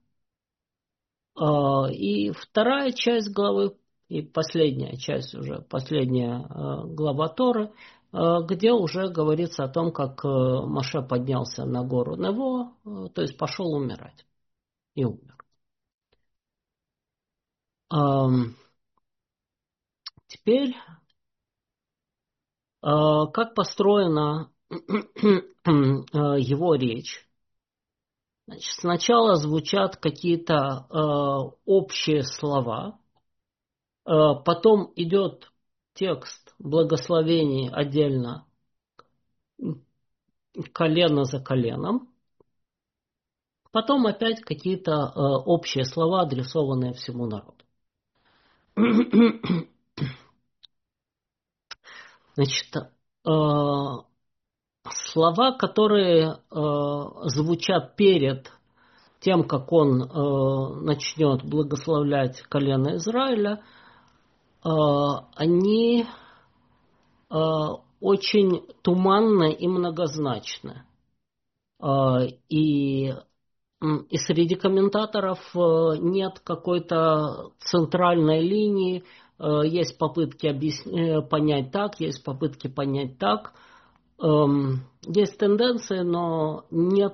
И вторая часть главы, и последняя часть уже, последняя глава Торы, где уже говорится о том, как Моше поднялся на гору Нево, то есть пошел умирать. И умер. Теперь, как построена его речь? Значит, сначала звучат какие-то общие слова, потом идет текст благословений отдельно, колено за коленом, потом опять какие-то общие слова, адресованные всему народу. Значит, слова, которые звучат перед тем, как он начнет благословлять колено Израиля, они очень туманны и многозначны. И среди комментаторов нет какой-то центральной линии, есть попытки понять так, есть попытки понять так. Есть тенденции, но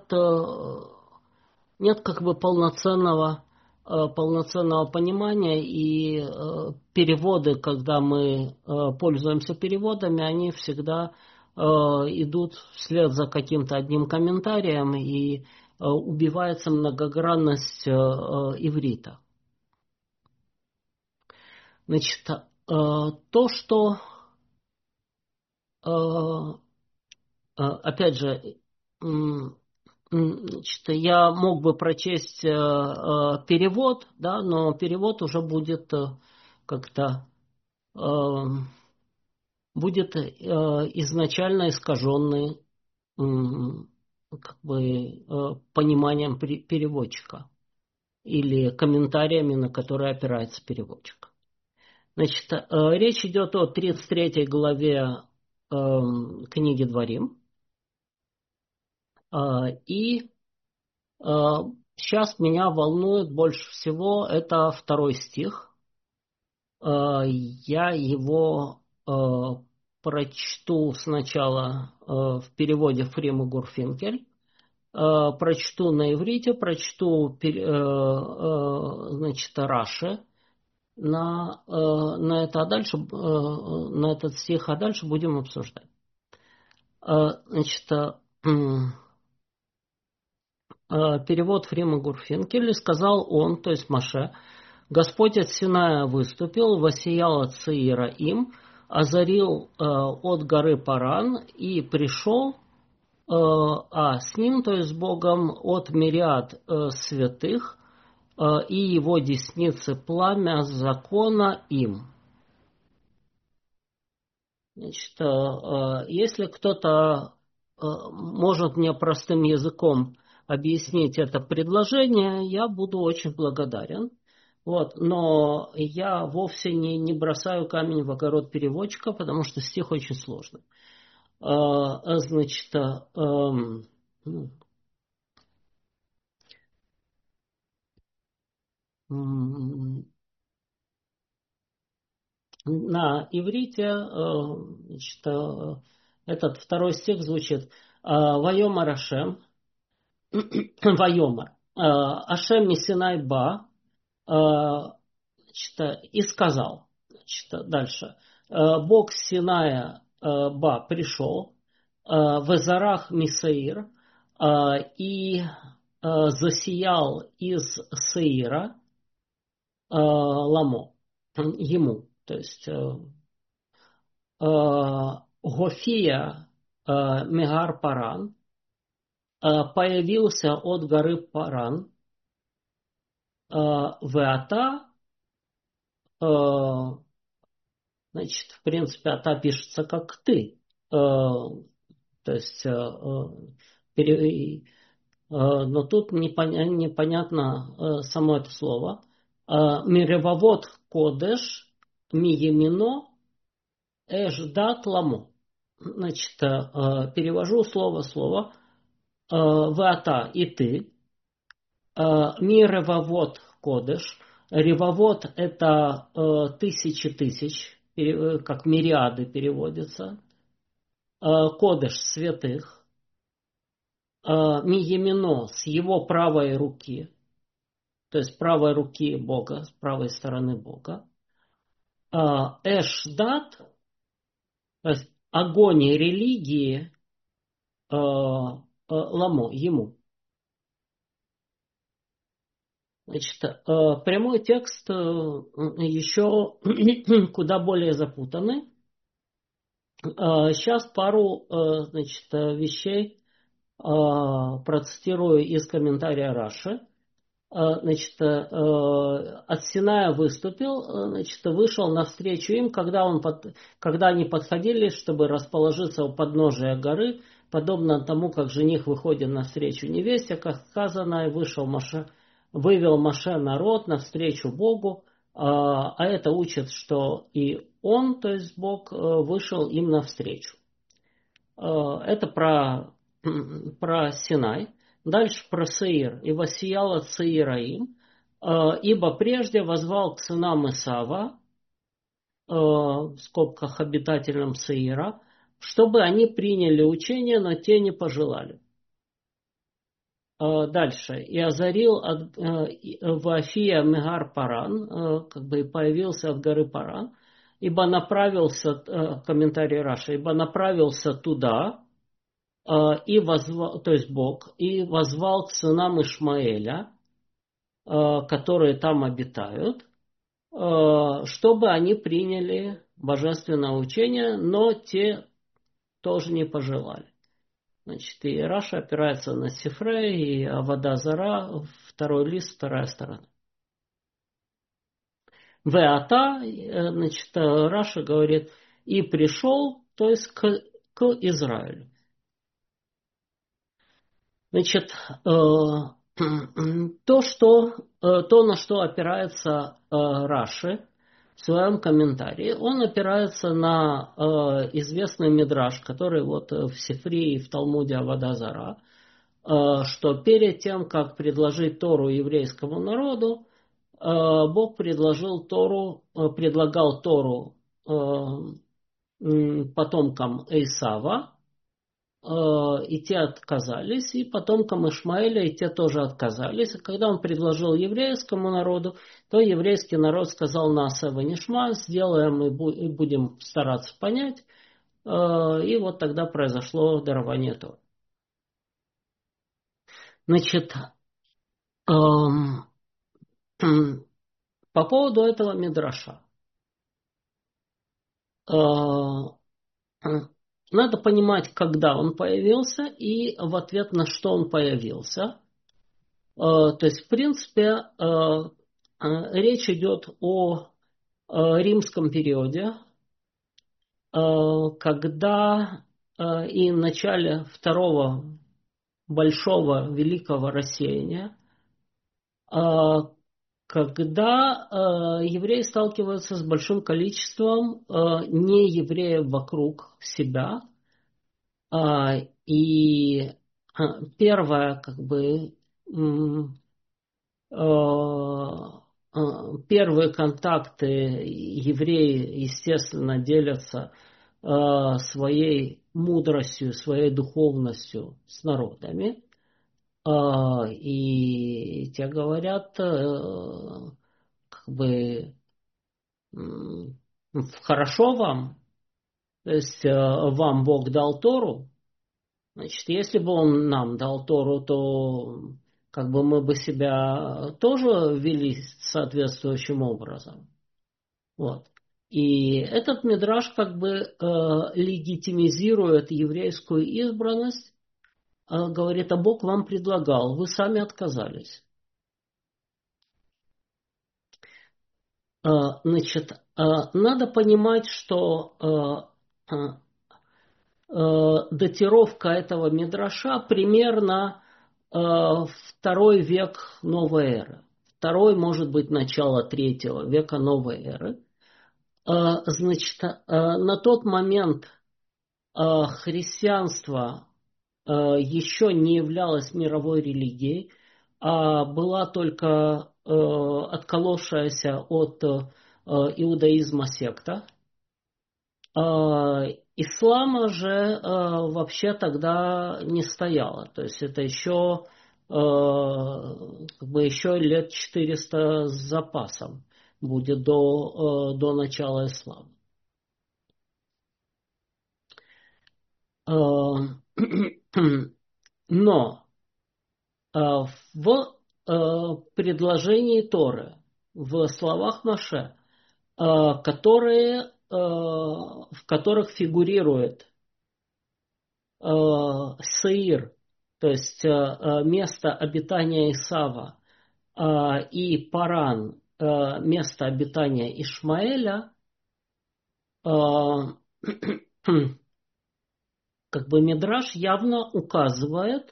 нет как бы полноценного понимания, и переводы, когда мы пользуемся переводами, они всегда идут вслед за каким-то одним комментарием, и убивается многогранность иврита. Значит, то, что опять же, значит, я мог бы прочесть перевод, да, но перевод уже будет как-то будет изначально искаженный как бы пониманием переводчика или комментариями, на которые опирается переводчик. Значит, речь идет о 33 главе книги Дворим. И сейчас меня волнует больше всего это 2 стих. Я его прочту сначала в переводе Фрима Гурфинкель, прочту на иврите, прочту значит, Раши на это, а дальше на этот стих, а дальше будем обсуждать. Значит, перевод Фрима Гурфинкеля: сказал он, то есть Моше: Господь от Синая выступил, воссиял от Сеира им, озарил от горы Паран и пришел, с ним, то есть с Богом, от мириад святых и его десницы пламя закона им. Значит, если кто-то может мне простым языком объяснить это предложение, я буду очень благодарен. Вот, но я вовсе не бросаю камень в огород переводчика, потому что стих очень сложный. Значит, на иврите значит, этот 2 стих звучит «Вайомар Ашем», «Вайомар», «Ашем Мисинай Ба», значит, и сказал. Значит, дальше. Бог Синая Ба пришел, в Зарах Мисаир, и засиял из Сеира Ламо, ему. То есть Гофия Мегар Паран появился от горы Паран, Веата, значит, в принципе, ата пишется как ты. То есть, но тут непонятно само это слово. Миревавод кодеш миемино эждат ламо. Значит, перевожу слово. Вата и ты. Миревавод кодеш. Ревавод это тысячи тысяч, как мириады переводится. Кодеш святых. Миемино с его правой руки, то есть правой руки Бога, с правой стороны Бога. Эшдат, то есть огонь религии, ламо, ему. Значит, прямой текст еще куда более запутанный. Сейчас пару, значит, вещей процитирую из комментария Раши. Значит, от Синая выступил, значит, вышел навстречу им, когда они подходили, чтобы расположиться у подножия горы, подобно тому, как жених выходит навстречу невесте, как сказано, и вывел Моше народ навстречу Богу, а это учит, что и он, то есть Бог, вышел им навстречу. Это про Синай. Дальше про Сеир. «И воссиял от Сеира им, ибо прежде возвал к сынам Исава, в скобках обитателям Сеира, чтобы они приняли учение, но те не пожелали». Дальше. «И озарил Вафия Мегар Паран», как бы и появился от горы Паран, ибо направился, комментарий Раша, ибо направился туда, и возвал, то есть Бог, и возвал к сынам Ишмаэля, которые там обитают, чтобы они приняли божественное учение, но те тоже не пожелали. Значит, и Раша опирается на Сифре, и Авода Зара, второй лист, вторая сторона. Веата, значит, Раша говорит, и пришел, то есть к Израилю. Значит, то, на что опирается Раши в своем комментарии, он опирается на известный мидраш, который вот в Сифре и в Талмуде Авода Зара, что перед тем, как предложить Тору еврейскому народу, Бог предлагал Тору потомкам Исава, и те отказались, и потомкам Ишмаэля, и те тоже отказались. И когда он предложил еврейскому народу, то еврейский народ сказал: «Наасева нишма, сделаем и будем стараться понять». И вот тогда произошло дарование Торы. Значит, по поводу этого мидраша. Надо понимать, когда он появился и в ответ на что он появился. То есть, в принципе, речь идет о римском периоде, когда и в начале второго большого великого рассеяния, когда евреи сталкиваются с большим количеством неевреев вокруг себя. И первое, как бы, первые контакты евреи, естественно, делятся своей мудростью, своей духовностью с народами. И те говорят, как бы, хорошо вам, то есть вам Бог дал Тору. Значит, если бы он нам дал Тору, то как бы мы бы себя тоже вели соответствующим образом. Вот. И этот мидраш как бы легитимизирует еврейскую избранность, говорит: а Бог вам предлагал, вы сами отказались. Значит, надо понимать, что датировка этого мидраша примерно второй век новой эры. Второй, может быть, начало третьего века новой эры. Значит, на тот момент христианство еще не являлось мировой религией, а была только отколовшаяся от иудаизма секта. Ислама же вообще тогда не стояло. То есть это еще, как бы еще лет 400 с запасом. будет до начала ислама. Но в предложении Торы, в словах Моше, в которых фигурирует Сеир, то есть место обитания Исава, и Паран, место обитания Ишмаэля, как бы Мидраш явно указывает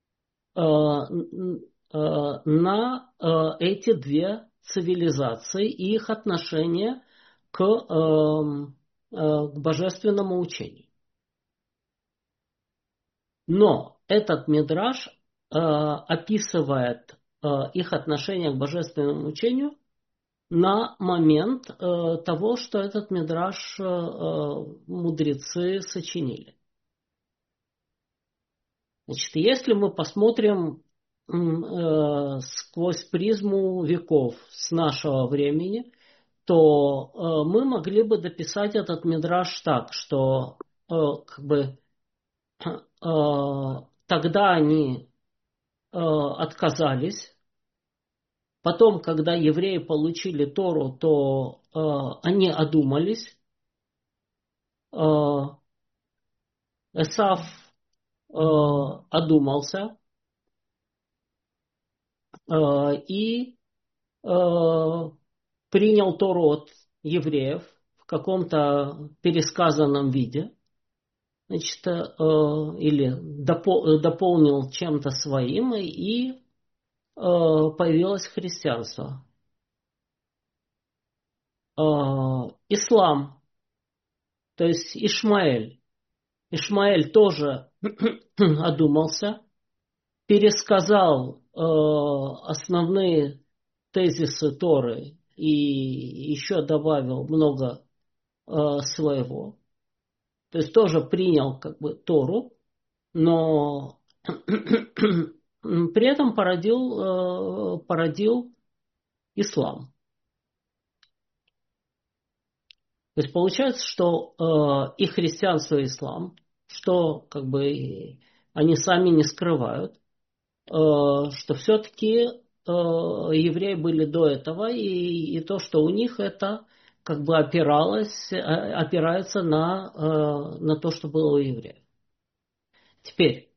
на эти две цивилизации и их отношение к божественному учению. Но этот Мидраш описывает их отношение к божественному учению на момент того, что этот Мидраш мудрецы сочинили. Значит, если мы посмотрим сквозь призму веков с нашего времени, то мы могли бы дописать этот мидраш так, что как бы тогда они отказались, потом, когда евреи получили Тору, то они одумались, Эсав одумался и принял Тору от евреев в каком-то пересказанном виде, значит, или дополнил чем-то своим, и появилось христианство. Ислам, то есть Ишмаэль. Ишмаэль тоже одумался, пересказал основные тезисы Торы и еще добавил много своего. То есть тоже принял как бы Тору, но при этом породил ислам. То есть получается, что и христианство, и ислам, что как бы они сами не скрывают, что все-таки евреи были до этого, и то, что у них это как бы опирается на то, что было у евреев. Теперь,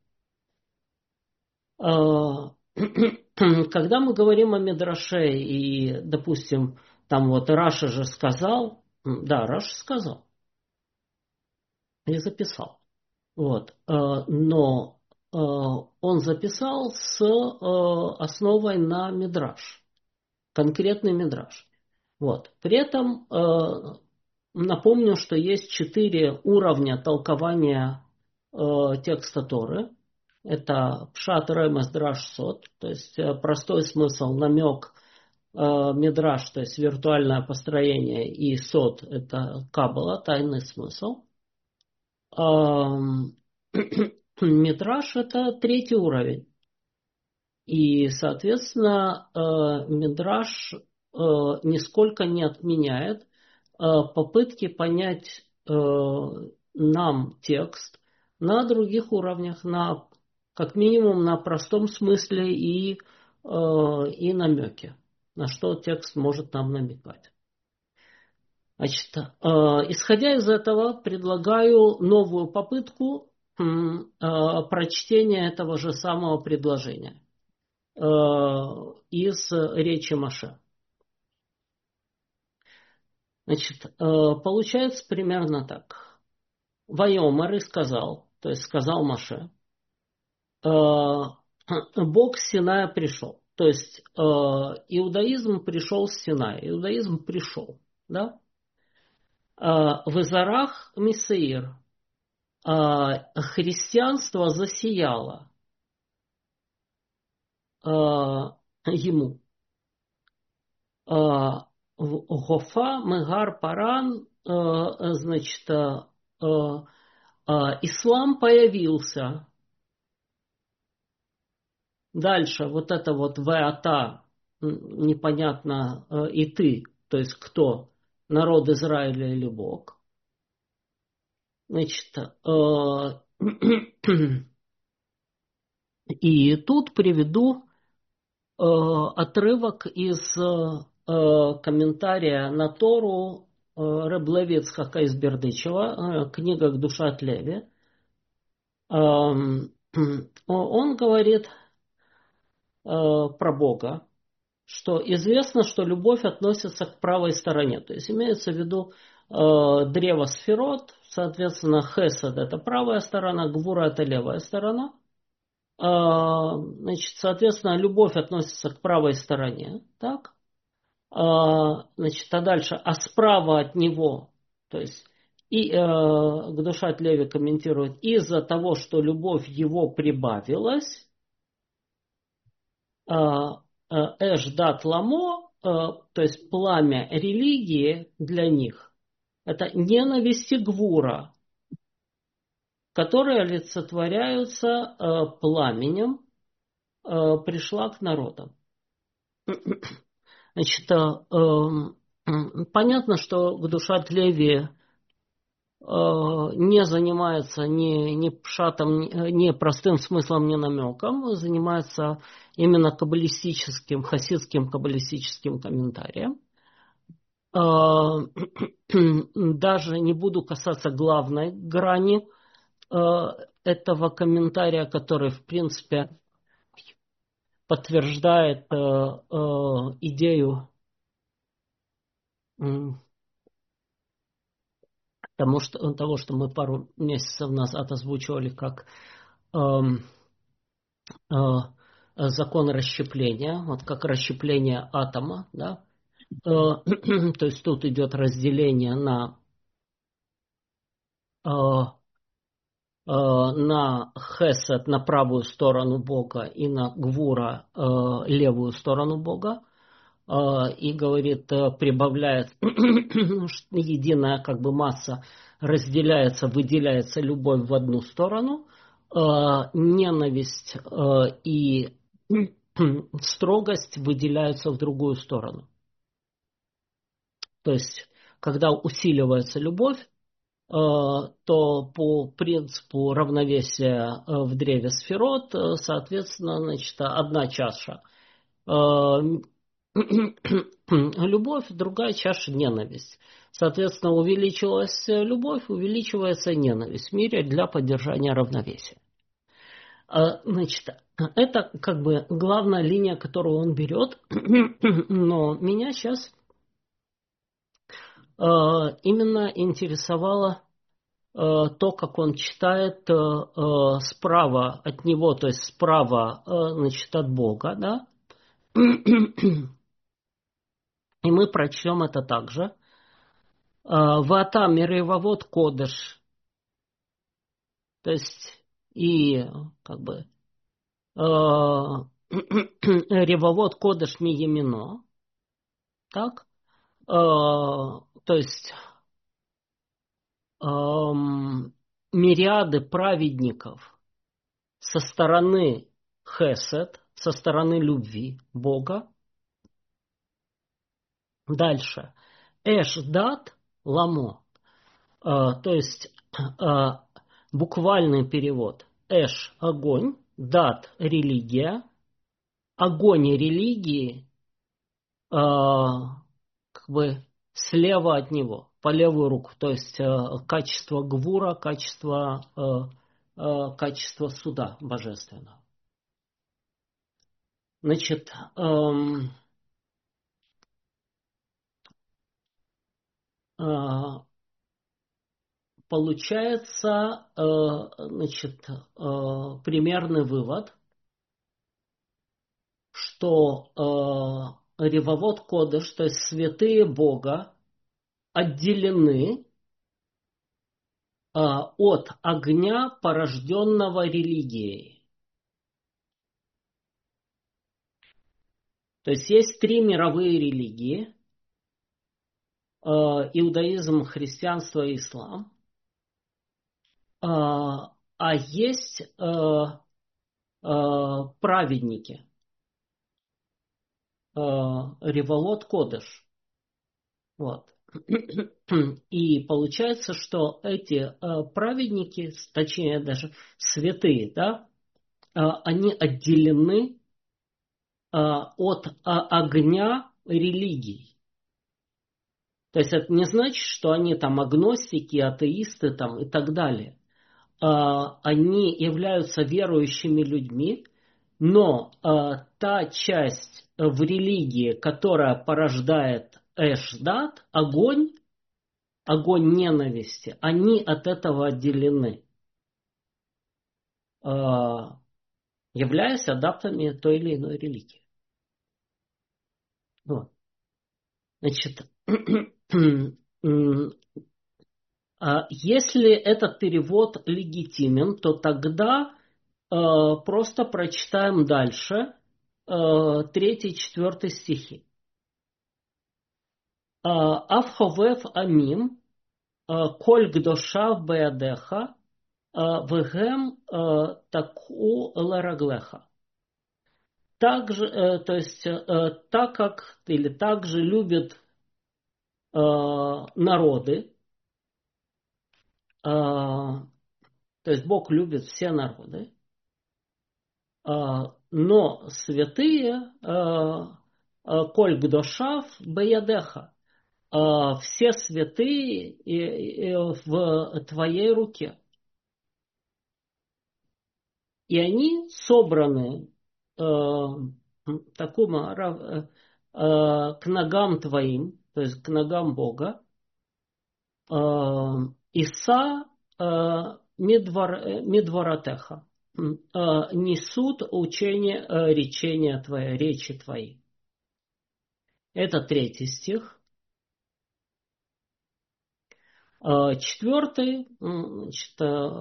когда мы говорим о Мидраше, и, допустим, там вот Раша же сказал, да, Раша сказал, и записал. Вот. Но он записал с основой на Мидраш, конкретный Мидраш. Вот. При этом напомню, что есть 4 уровня толкования текста Торы. Это Пшат, Ремес, Драш, Сот, то есть простой смысл, намек, Мидраш, то есть виртуальное построение, и Сот, это Каббала, тайный смысл. Мидраш это 3-й уровень. И, соответственно, Мидраш нисколько не отменяет попытки понять нам текст на других уровнях, как минимум на простом смысле и намеке, на что текст может нам намекать. Значит, исходя из этого, предлагаю новую попытку прочтения этого же самого предложения из речи Моше. Значит, получается примерно так. Вайомар и сказал, то есть сказал Моше, Бог с Синая пришел. То есть иудаизм пришел с Синая. Иудаизм пришел. Да? В Изарах Мисеир. Христианство засияло ему. Гофа, Мегар, Паран, значит, ислам появился. Дальше вот это вот веата, непонятно, и ты, то есть кто? Народ Израиля или Бог. Значит, и тут приведу отрывок из комментария на Тору Реб Леви Ицхака из Бердычева, книга «Душа от Леви». Он говорит про Бога, что известно, что любовь относится к правой стороне. То есть имеется в виду древо сферот, соответственно, хесед – это правая сторона, гвура – это левая сторона. Значит, соответственно, любовь относится к правой стороне, так? Значит, а дальше, а справа от него, то есть, и Гдушат Леви комментирует, из-за того, что любовь его прибавилась, эш дат ламо, то есть пламя религии для них, это ненависть и гвура, которые олицетворяются пламенем, пришла к народам. Значит, понятно, что Гдушат Леви не занимается ни пшатом, ни простым смыслом, ни намеком, занимается именно каббалистическим, хасидским каббалистическим комментарием. Даже не буду касаться главной грани этого комментария, который, в принципе, подтверждает идею того, что мы пару месяцев назад озвучивали как закон расщепления, вот как расщепление атома, да. То есть тут идет разделение на хесед, на правую сторону Бога, и на гвура, левую сторону Бога. И говорит, прибавляет, единая как бы масса разделяется, выделяется любовь в одну сторону, ненависть и строгость выделяются в другую сторону. То есть, когда усиливается любовь, то по принципу равновесия в древе сферот, соответственно, значит, одна чаша любовь, другая чаша ненависть. Соответственно, увеличилась любовь, увеличивается ненависть в мире для поддержания равновесия. Значит, это как бы главная линия, которую он берет, но меня сейчас именно интересовало то, как он читает справа от него, то есть справа, значит, от Бога, да. И мы прочтем это также. Вата миревавод кодеш. То есть и как бы ревовод кодеш миемино. Так? То есть мириады праведников со стороны хесед, со стороны любви Бога. Дальше. Эш дат ламо. То есть буквальный перевод. Эш – огонь, дат – религия. Огонь и религии как бы слева от него, по левую руку. То есть качество гвура, качество суда божественного. Значит, получается, значит, примерный вывод, что ревовод кодеш, то есть святые Бога, отделены от огня, порожденного религией. То есть три мировые религии: иудаизм, христианство и ислам. А есть праведники, ревовод кодеш. Вот. И получается, что эти праведники, точнее даже святые, да, они отделены от огня религий. То есть это не значит, что они там агностики, атеисты там, и так далее. Они являются верующими людьми, но та часть в религии, которая порождает эшдат, огонь ненависти, они от этого отделены, являясь адаптами той или иной религии. Вот. Значит, если этот перевод легитимен, то тогда просто прочитаем дальше 3-4 стихи. Авховев амим, коль гдошав беадеха, вегем таку лараглеха. Также, то есть, так как или также любят народы, то есть Бог любит все народы, но святые, коль гдошав беядеха, все святые в твоей руке. И они собраны к ногам твоим, то есть к ногам Бога. Иса мидворатеха. Несут учение, речения твои, речи твои. Это 3 стих. 4, значит,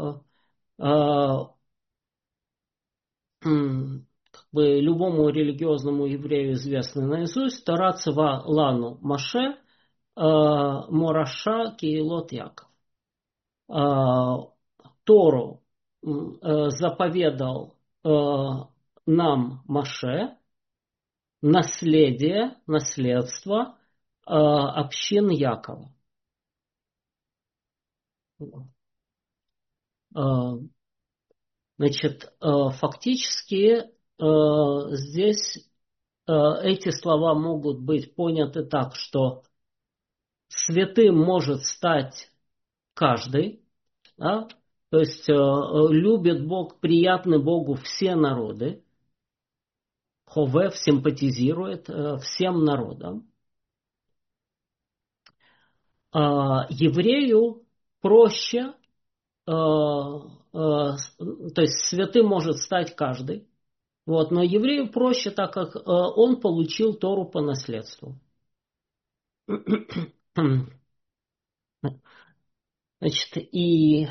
как бы любому религиозному еврею известный наизусть, Тора цва лану Маше, Мораша Киилот Яков. Тору заповедал нам Маше, наследство общин Якова. Значит, фактически здесь эти слова могут быть поняты так, что святым может стать каждый, да? То есть любит Бог, приятны Богу все народы, Ховев симпатизирует всем народам. Еврею проще, то есть святым может стать каждый, вот, но еврею проще, так как он получил Тору по наследству. Значит, и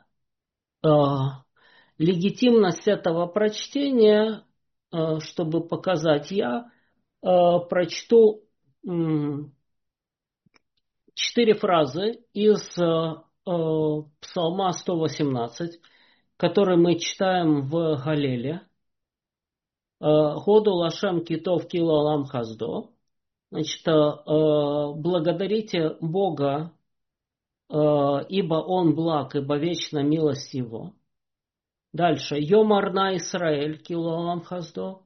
легитимность этого прочтения, чтобы показать, я прочту 4 фразы из Псалма 118, который мы читаем в Галеле. Ходу лашем китов кило алам хаздо. Значит, благодарите Бога, ибо Он благ, ибо вечна милость Его. Дальше. Йомарна Исраэль кило алам хаздо.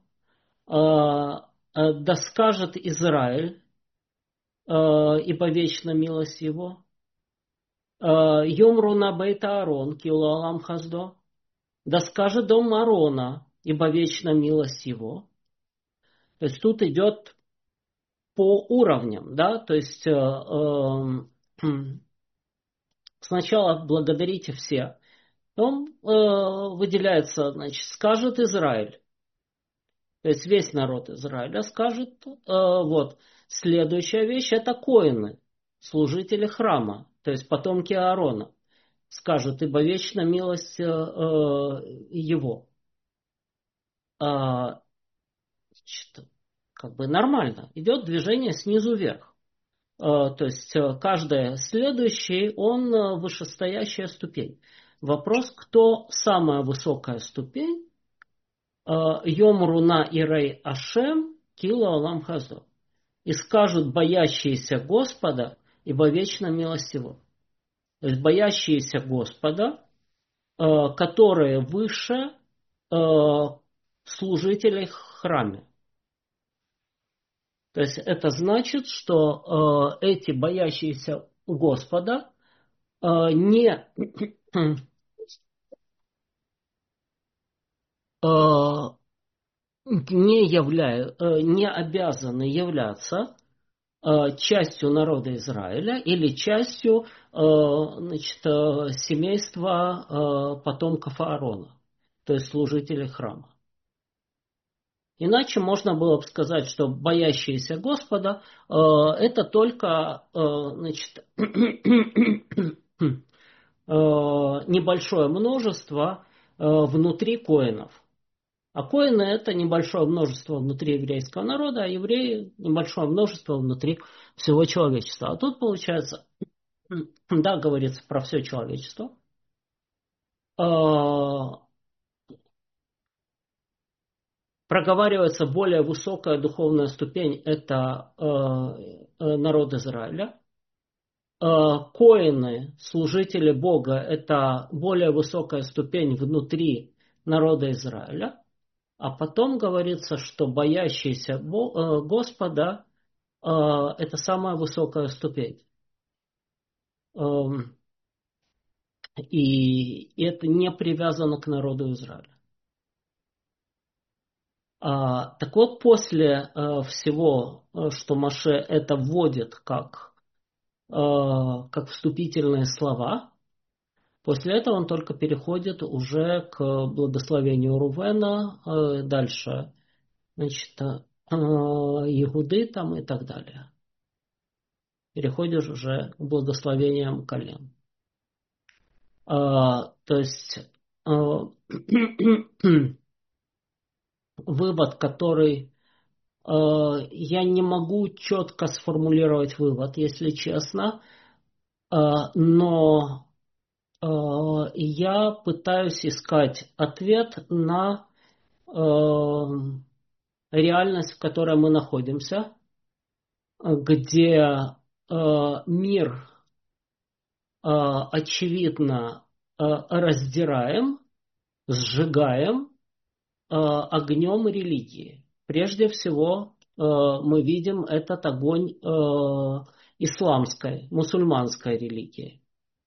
Да скажет Израиль, ибо вечна милость Его. Йомру на бейта Аарон кило алам хаздо. Да скажет дом Аарона, ибо вечна милость Его. То есть тут идет по уровням, да, то есть сначала благодарите все. Потом выделяется, значит, скажет Израиль. То есть весь народ Израиля скажет. Вот. Следующая вещь это коины, служители храма, то есть потомки Аарона. Скажут, ибо вечна милость его. Значит, как бы нормально. Идет движение снизу вверх. То есть каждый следующий, он вышестоящая ступень. Вопрос, кто самая высокая ступень? Йом руна ирей ашем кила алам хазо. и скажут боящиеся Господа, ибо вечно милостивы. То есть боящиеся Господа, которые выше служителей в храме. То есть это значит, что эти боящиеся Господа не, не обязаны являться частью народа Израиля или частью семейства потомков Аарона, то есть служителей храма. Иначе можно было бы сказать, что боящиеся Господа это только небольшое множество внутри коэнов. А коэны это небольшое множество внутри еврейского народа, а евреи небольшое множество внутри всего человечества. А тут получается, да, говорится про все человечество. Проговаривается более высокая духовная ступень, это народ Израиля. Коэны, служители Бога, это более высокая ступень внутри народа Израиля. А потом говорится, что боящиеся Господа это самая высокая ступень. И это не привязано к народу Израиля. Так вот, после всего, что Моше это вводит как вступительные слова, после этого он только переходит уже к благословению Рувена, дальше, Иуды там и так далее. Переходишь уже к благословениям колен. То есть вывод, который я не могу четко сформулировать вывод, если честно, но я пытаюсь искать ответ на реальность, в которой мы находимся, где мир очевидно раздираем, сжигаем огнем религии. Прежде всего мы видим этот огонь исламской, мусульманской религии.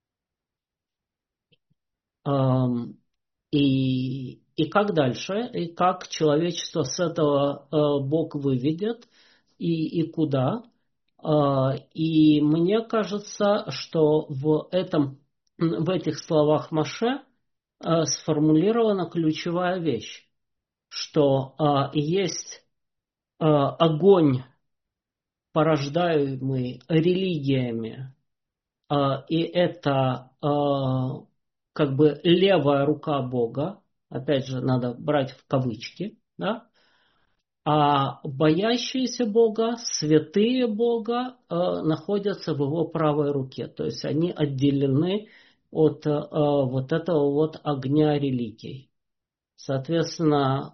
И как дальше, и как человечество с этого Бог выведет, и куда. И мне кажется, что в этих словах Моше сформулирована ключевая вещь, что есть огонь, порождаемый религиями, и это как бы левая рука Бога, опять же, надо брать в кавычки, да? А боящиеся Бога, святые Бога находятся в его правой руке. То есть они отделены от вот этого вот огня религий. Соответственно,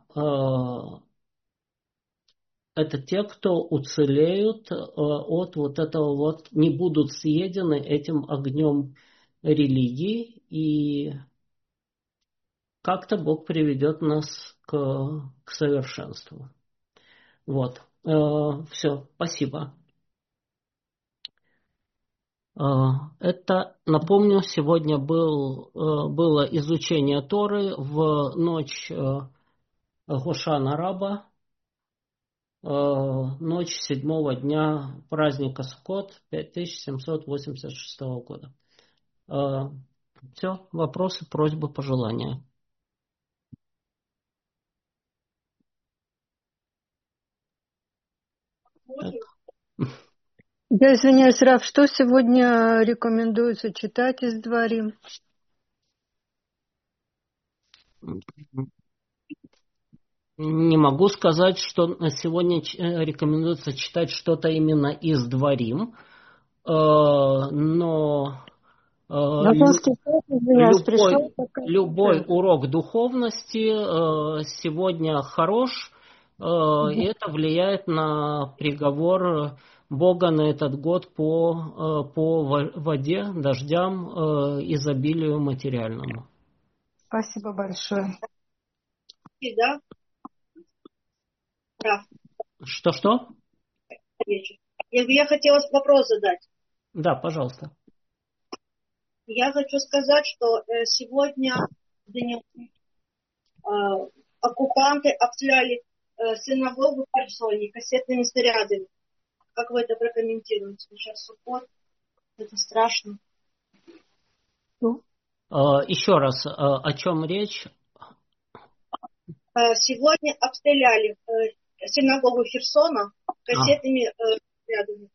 это те, кто уцелеют от вот этого вот, не будут съедены этим огнем религии, и как-то Бог приведет нас к совершенству. Вот. Все, спасибо. Это, напомню, сегодня было изучение Торы в ночь Гошана Раба, ночь 7-го дня праздника Суккот 5786 года. Все, вопросы, просьбы, пожелания. Я извиняюсь, Раф, что сегодня рекомендуется читать из Дворим? Не могу сказать, что сегодня рекомендуется читать что-то именно из Дворим, но любой урок духовности сегодня хорош И это влияет на приговор Бога на этот год по воде, дождям, изобилию материальному. Спасибо большое. Да, прав. Что-что? Я хотела вопрос задать. Да, пожалуйста. Я хочу сказать, что сегодня оккупанты обстреляли синагогу в Херсоне кассетными снарядами. Как вы это прокомментируете? Сейчас Суккот, это страшно. Еще раз, о чем речь? Сегодня обстреляли синагогу Херсона кассетными снарядами.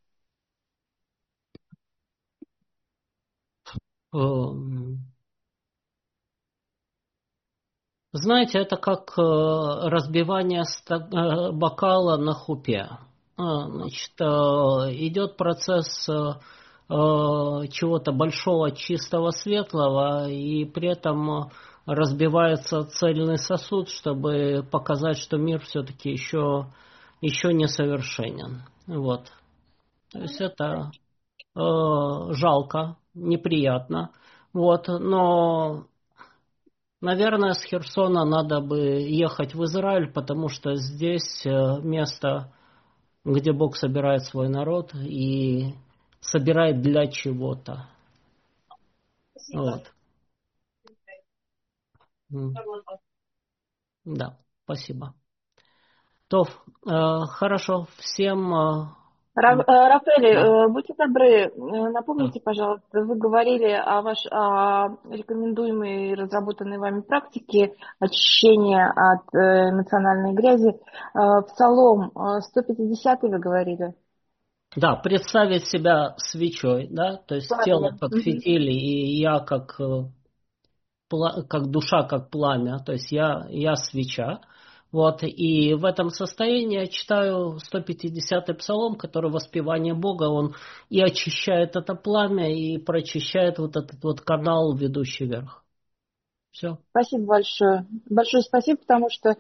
Знаете, это как разбивание бокала на хупе. Значит, идет процесс чего-то большого, чистого, светлого, и при этом разбивается цельный сосуд, чтобы показать, что мир все-таки еще несовершенен. Вот. То есть это жалко, неприятно. Вот, но, наверное, с Херсона надо бы ехать в Израиль, потому что здесь место, где Бог собирает свой народ и собирает для чего-то. Вот. Да, спасибо. То, хорошо, всем... Рафаэль, Да. будьте добры, Да. напомните, пожалуйста, вы говорили о рекомендуемой и разработанной вами практике очищения от эмоциональной грязи. Псалом 150 вы говорили? Да, представить себя свечой, да, то есть тело Правильно. как фитиль, и я как душа, как пламя, то есть я свеча. Вот, и в этом состоянии я читаю 150-й псалом, который воспевание Бога, он и очищает это пламя, и прочищает вот этот вот канал, ведущий вверх. Все. Спасибо большое. Большое спасибо, потому что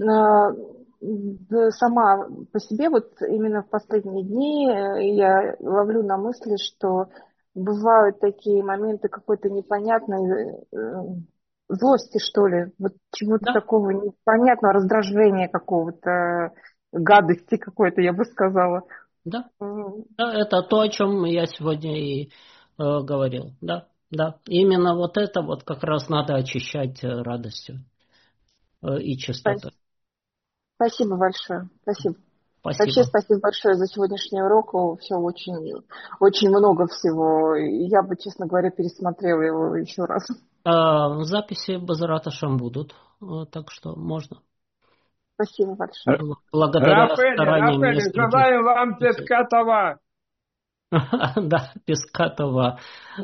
сама по себе вот именно в последние дни я ловлю на мысли, что бывают такие моменты какой-то непонятной злости, что ли, вот чего-то Да, такого непонятного, раздражения какого-то, гадости какой-то, я бы сказала. да, да, это то, о чем я сегодня и говорил. Да, да. Именно вот это вот как раз надо очищать радостью и чистотой. Спасибо большое. Спасибо. Вообще, Спасибо. спасибо большое за сегодняшний урок. Все очень, очень много всего. Я бы, честно говоря, пересмотрела его еще раз. Записи Базарат Ашем будут, так что можно. Спасибо большое. Благодаря стараниям Рафаэль, нескольких. желаю вам Пескатова. Да, Пескатова.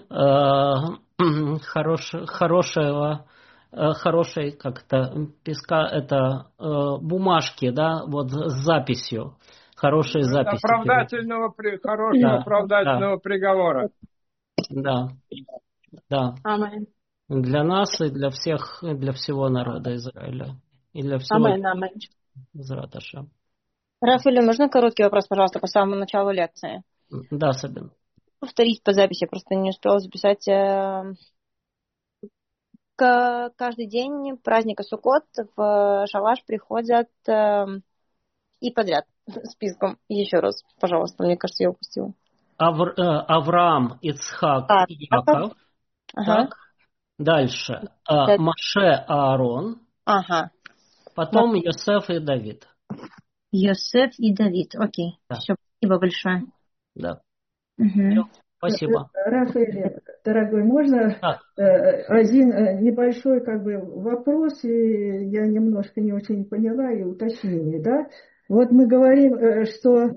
Хорошей как-то песка, это бумажки, да, вот с записью. Хорошие записи. Хорошего оправдательного приговора. Да, да. Аминь. Для нас и для всех, для всего народа Израиля. И для всего Аминь. Базарат Ашем. Рафаэль, можно короткий вопрос, пожалуйста, по самому началу лекции? Да, Сабин. Повторить по записи, я просто не успела записать. Каждый день праздника Суккот в шалаш приходят и подряд списком. Еще раз, пожалуйста, мне кажется, я упустила. Авраам, Ицхак, Яков. Ага. Так. Дальше. Моше, Аарон. Ага. Потом Йосеф и Давид. Йосеф и Давид. Окей. Да. Все, спасибо большое. Да. Угу. Спасибо. Рафаэль, дорогой, можно один небольшой вопрос, и я немножко не очень поняла, и уточнение, да? Вот мы говорим, что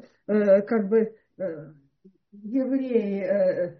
евреи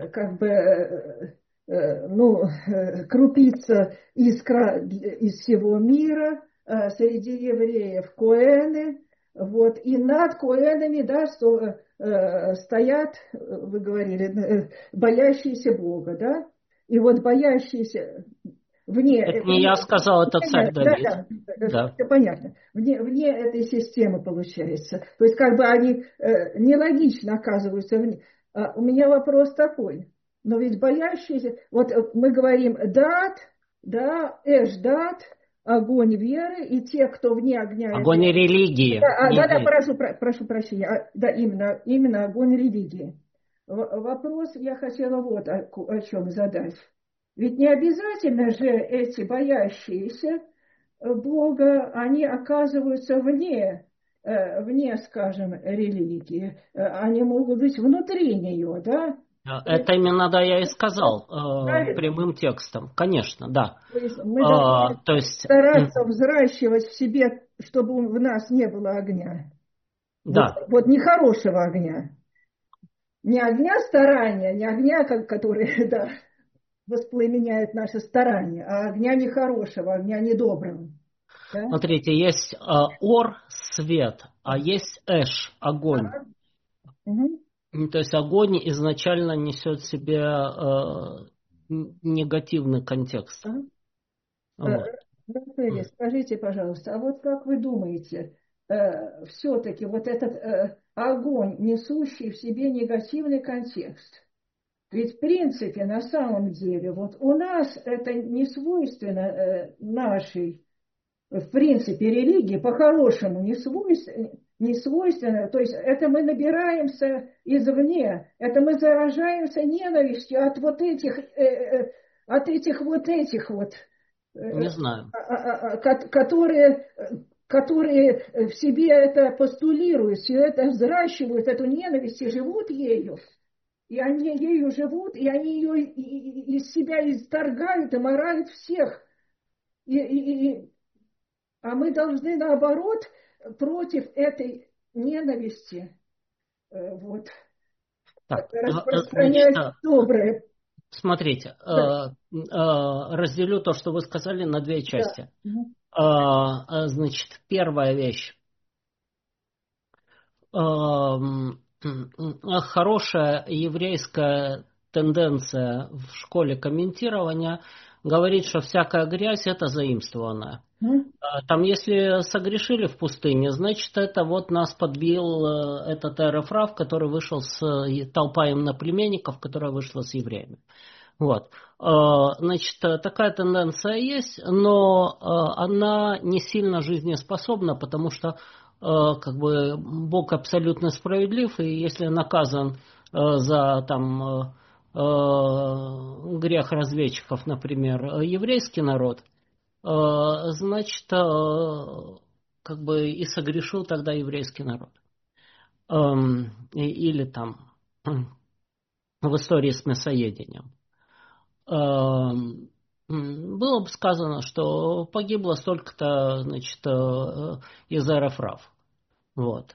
крупица искра из всего мира, среди евреев коэны, вот, и над коэнами, да, что стоят, вы говорили, боящиеся Бога, да, и вот боящиеся вне... Это не я сказал, это царь Давид. Да. Все понятно. Вне этой системы получается. То есть как бы они нелогично оказываются вне. У меня вопрос такой. Но ведь боящиеся... Вот мы говорим дат, да, дат, огонь веры, и те, кто вне огня... Огонь религии. Прошу прощения. Да, именно огонь религии. Вопрос я хотела вот о чем задать. Ведь не обязательно же эти боящиеся Бога, они оказываются вне, скажем, религии. Они могут быть внутри нее, да? Это именно, да, я и сказал прямым текстом. Конечно, да. То есть мы должны стараться взращивать в себе, чтобы в нас не было огня. Да. Вот нехорошего огня. Не огня старания, не огня, который, да, воспламеняет наше старание, а огня нехорошего, огня недоброго. Да? Смотрите, есть ор, свет, а есть эш, огонь. Угу. То есть огонь изначально несет в себе негативный контекст. Вот. Скажите, пожалуйста, а вот как вы думаете, все-таки вот этот огонь, несущий в себе негативный контекст, ведь в принципе на самом деле вот у нас это не свойственно нашей, в принципе, религии, по-хорошему не свойственно, то есть это мы набираемся извне, это мы заражаемся ненавистью от вот этих не знаю. Которые в себе это постулируют, все это взращивают, эту ненависть и живут ею. И они ею живут, и они ее из себя исторгают и морают всех. А мы должны, наоборот, против этой ненависти распространять доброе. Смотрите, разделю то, что вы сказали, на две части. Да. Значит, первая вещь. Хорошая еврейская тенденция в школе комментирования говорит, что всякая грязь – это заимствованная. Там, если согрешили в пустыне, значит, это вот нас подбил этот Эрофрав, который вышел с толпа иноплеменников, которая вышла с евреями. Вот. Значит, такая тенденция есть, но она не сильно жизнеспособна, потому что как бы Бог абсолютно справедлив, и если наказан за там грех разведчиков, например, еврейский народ, значит, как бы и согрешил тогда еврейский народ. Или там в истории с мясоедением. Было бы сказано, что погибло столько-то, значит, из Эрофрав. Вот.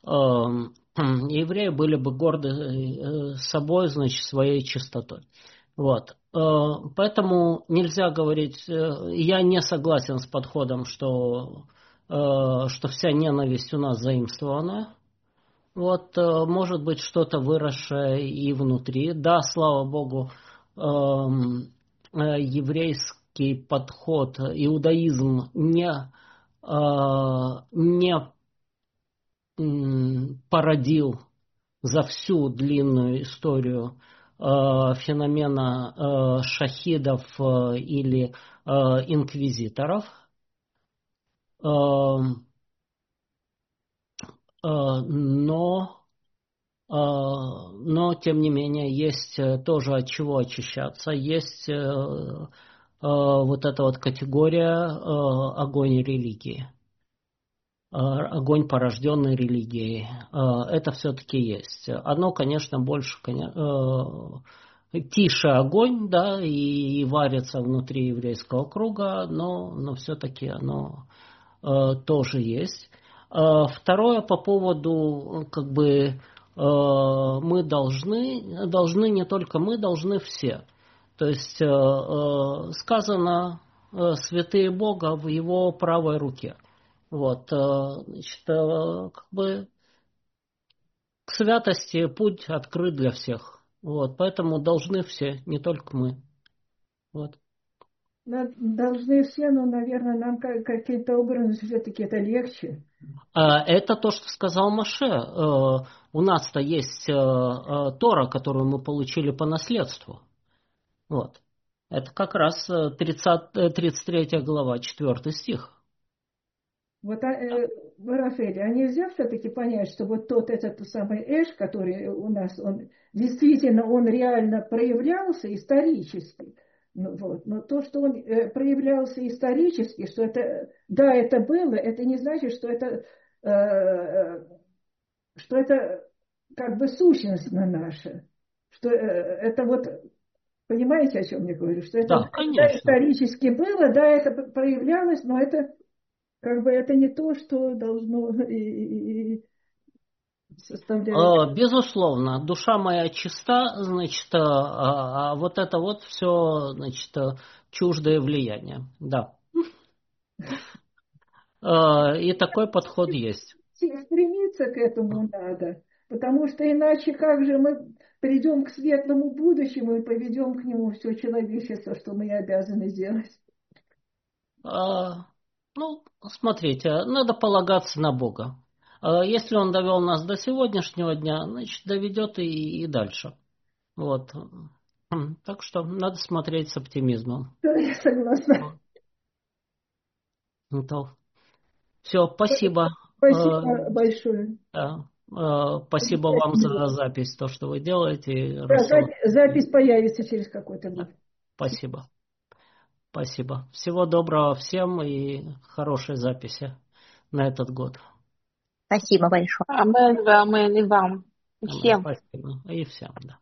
Евреи были бы горды собой, значит, своей чистотой. Вот. Поэтому нельзя говорить, я не согласен с подходом, что вся ненависть у нас заимствована. Вот, может быть, что-то выросшее и внутри. Да, слава Богу, еврейский подход, иудаизм не породил за всю длинную историю феномена шахидов или инквизиторов. Но, тем не менее, есть тоже от чего очищаться. Есть вот эта вот категория огонь религии. Огонь, порожденный религией. Это все-таки есть. Оно, конечно, больше, тише огонь, да, и варится внутри еврейского круга, но все-таки оно тоже есть. Второе по поводу, как бы, мы должны не только мы, должны все. То есть сказано святые Бога в его правой руке. Вот, значит, как бы к святости путь открыт для всех. Вот, поэтому должны все, не только мы. Вот. Должны все, но, наверное, нам каким-то образом все-таки это легче. Это то, что сказал Моше. У нас-то есть Тора, которую мы получили по наследству. Вот. Это как раз 33 глава, 4 стих. Вот, Рафаэль, а нельзя все-таки понять, что вот этот самый Эш, который у нас, он действительно, он реально проявлялся исторически. Ну, вот. Но то, что он проявлялся исторически, что это, да, это было, это не значит, что это как бы сущностно наша. Что это вот, понимаете, о чем я говорю? Что это Да, конечно. исторически было, да, это проявлялось, но это как бы это не то, что должно и составлять. Безусловно, душа моя чиста, значит, а вот это вот все, значит, чуждое влияние. Да. И такой подход есть. Стремиться к этому надо, потому что иначе как же мы придем к светлому будущему и поведем к нему все человечество, что мы обязаны сделать. Ну, смотрите, надо полагаться на Бога. Если Он довел нас до сегодняшнего дня, значит, доведет и дальше. Вот. Так что надо смотреть с оптимизмом. Да, я согласна. Все, спасибо. Спасибо большое. Спасибо вам за запись, то, что вы делаете. Да, запись появится через какое-то время. Спасибо. Спасибо. Всего доброго всем и хорошей записи на этот год. Спасибо большое. Амен, амен и вам. И всем. Спасибо. И всем, да.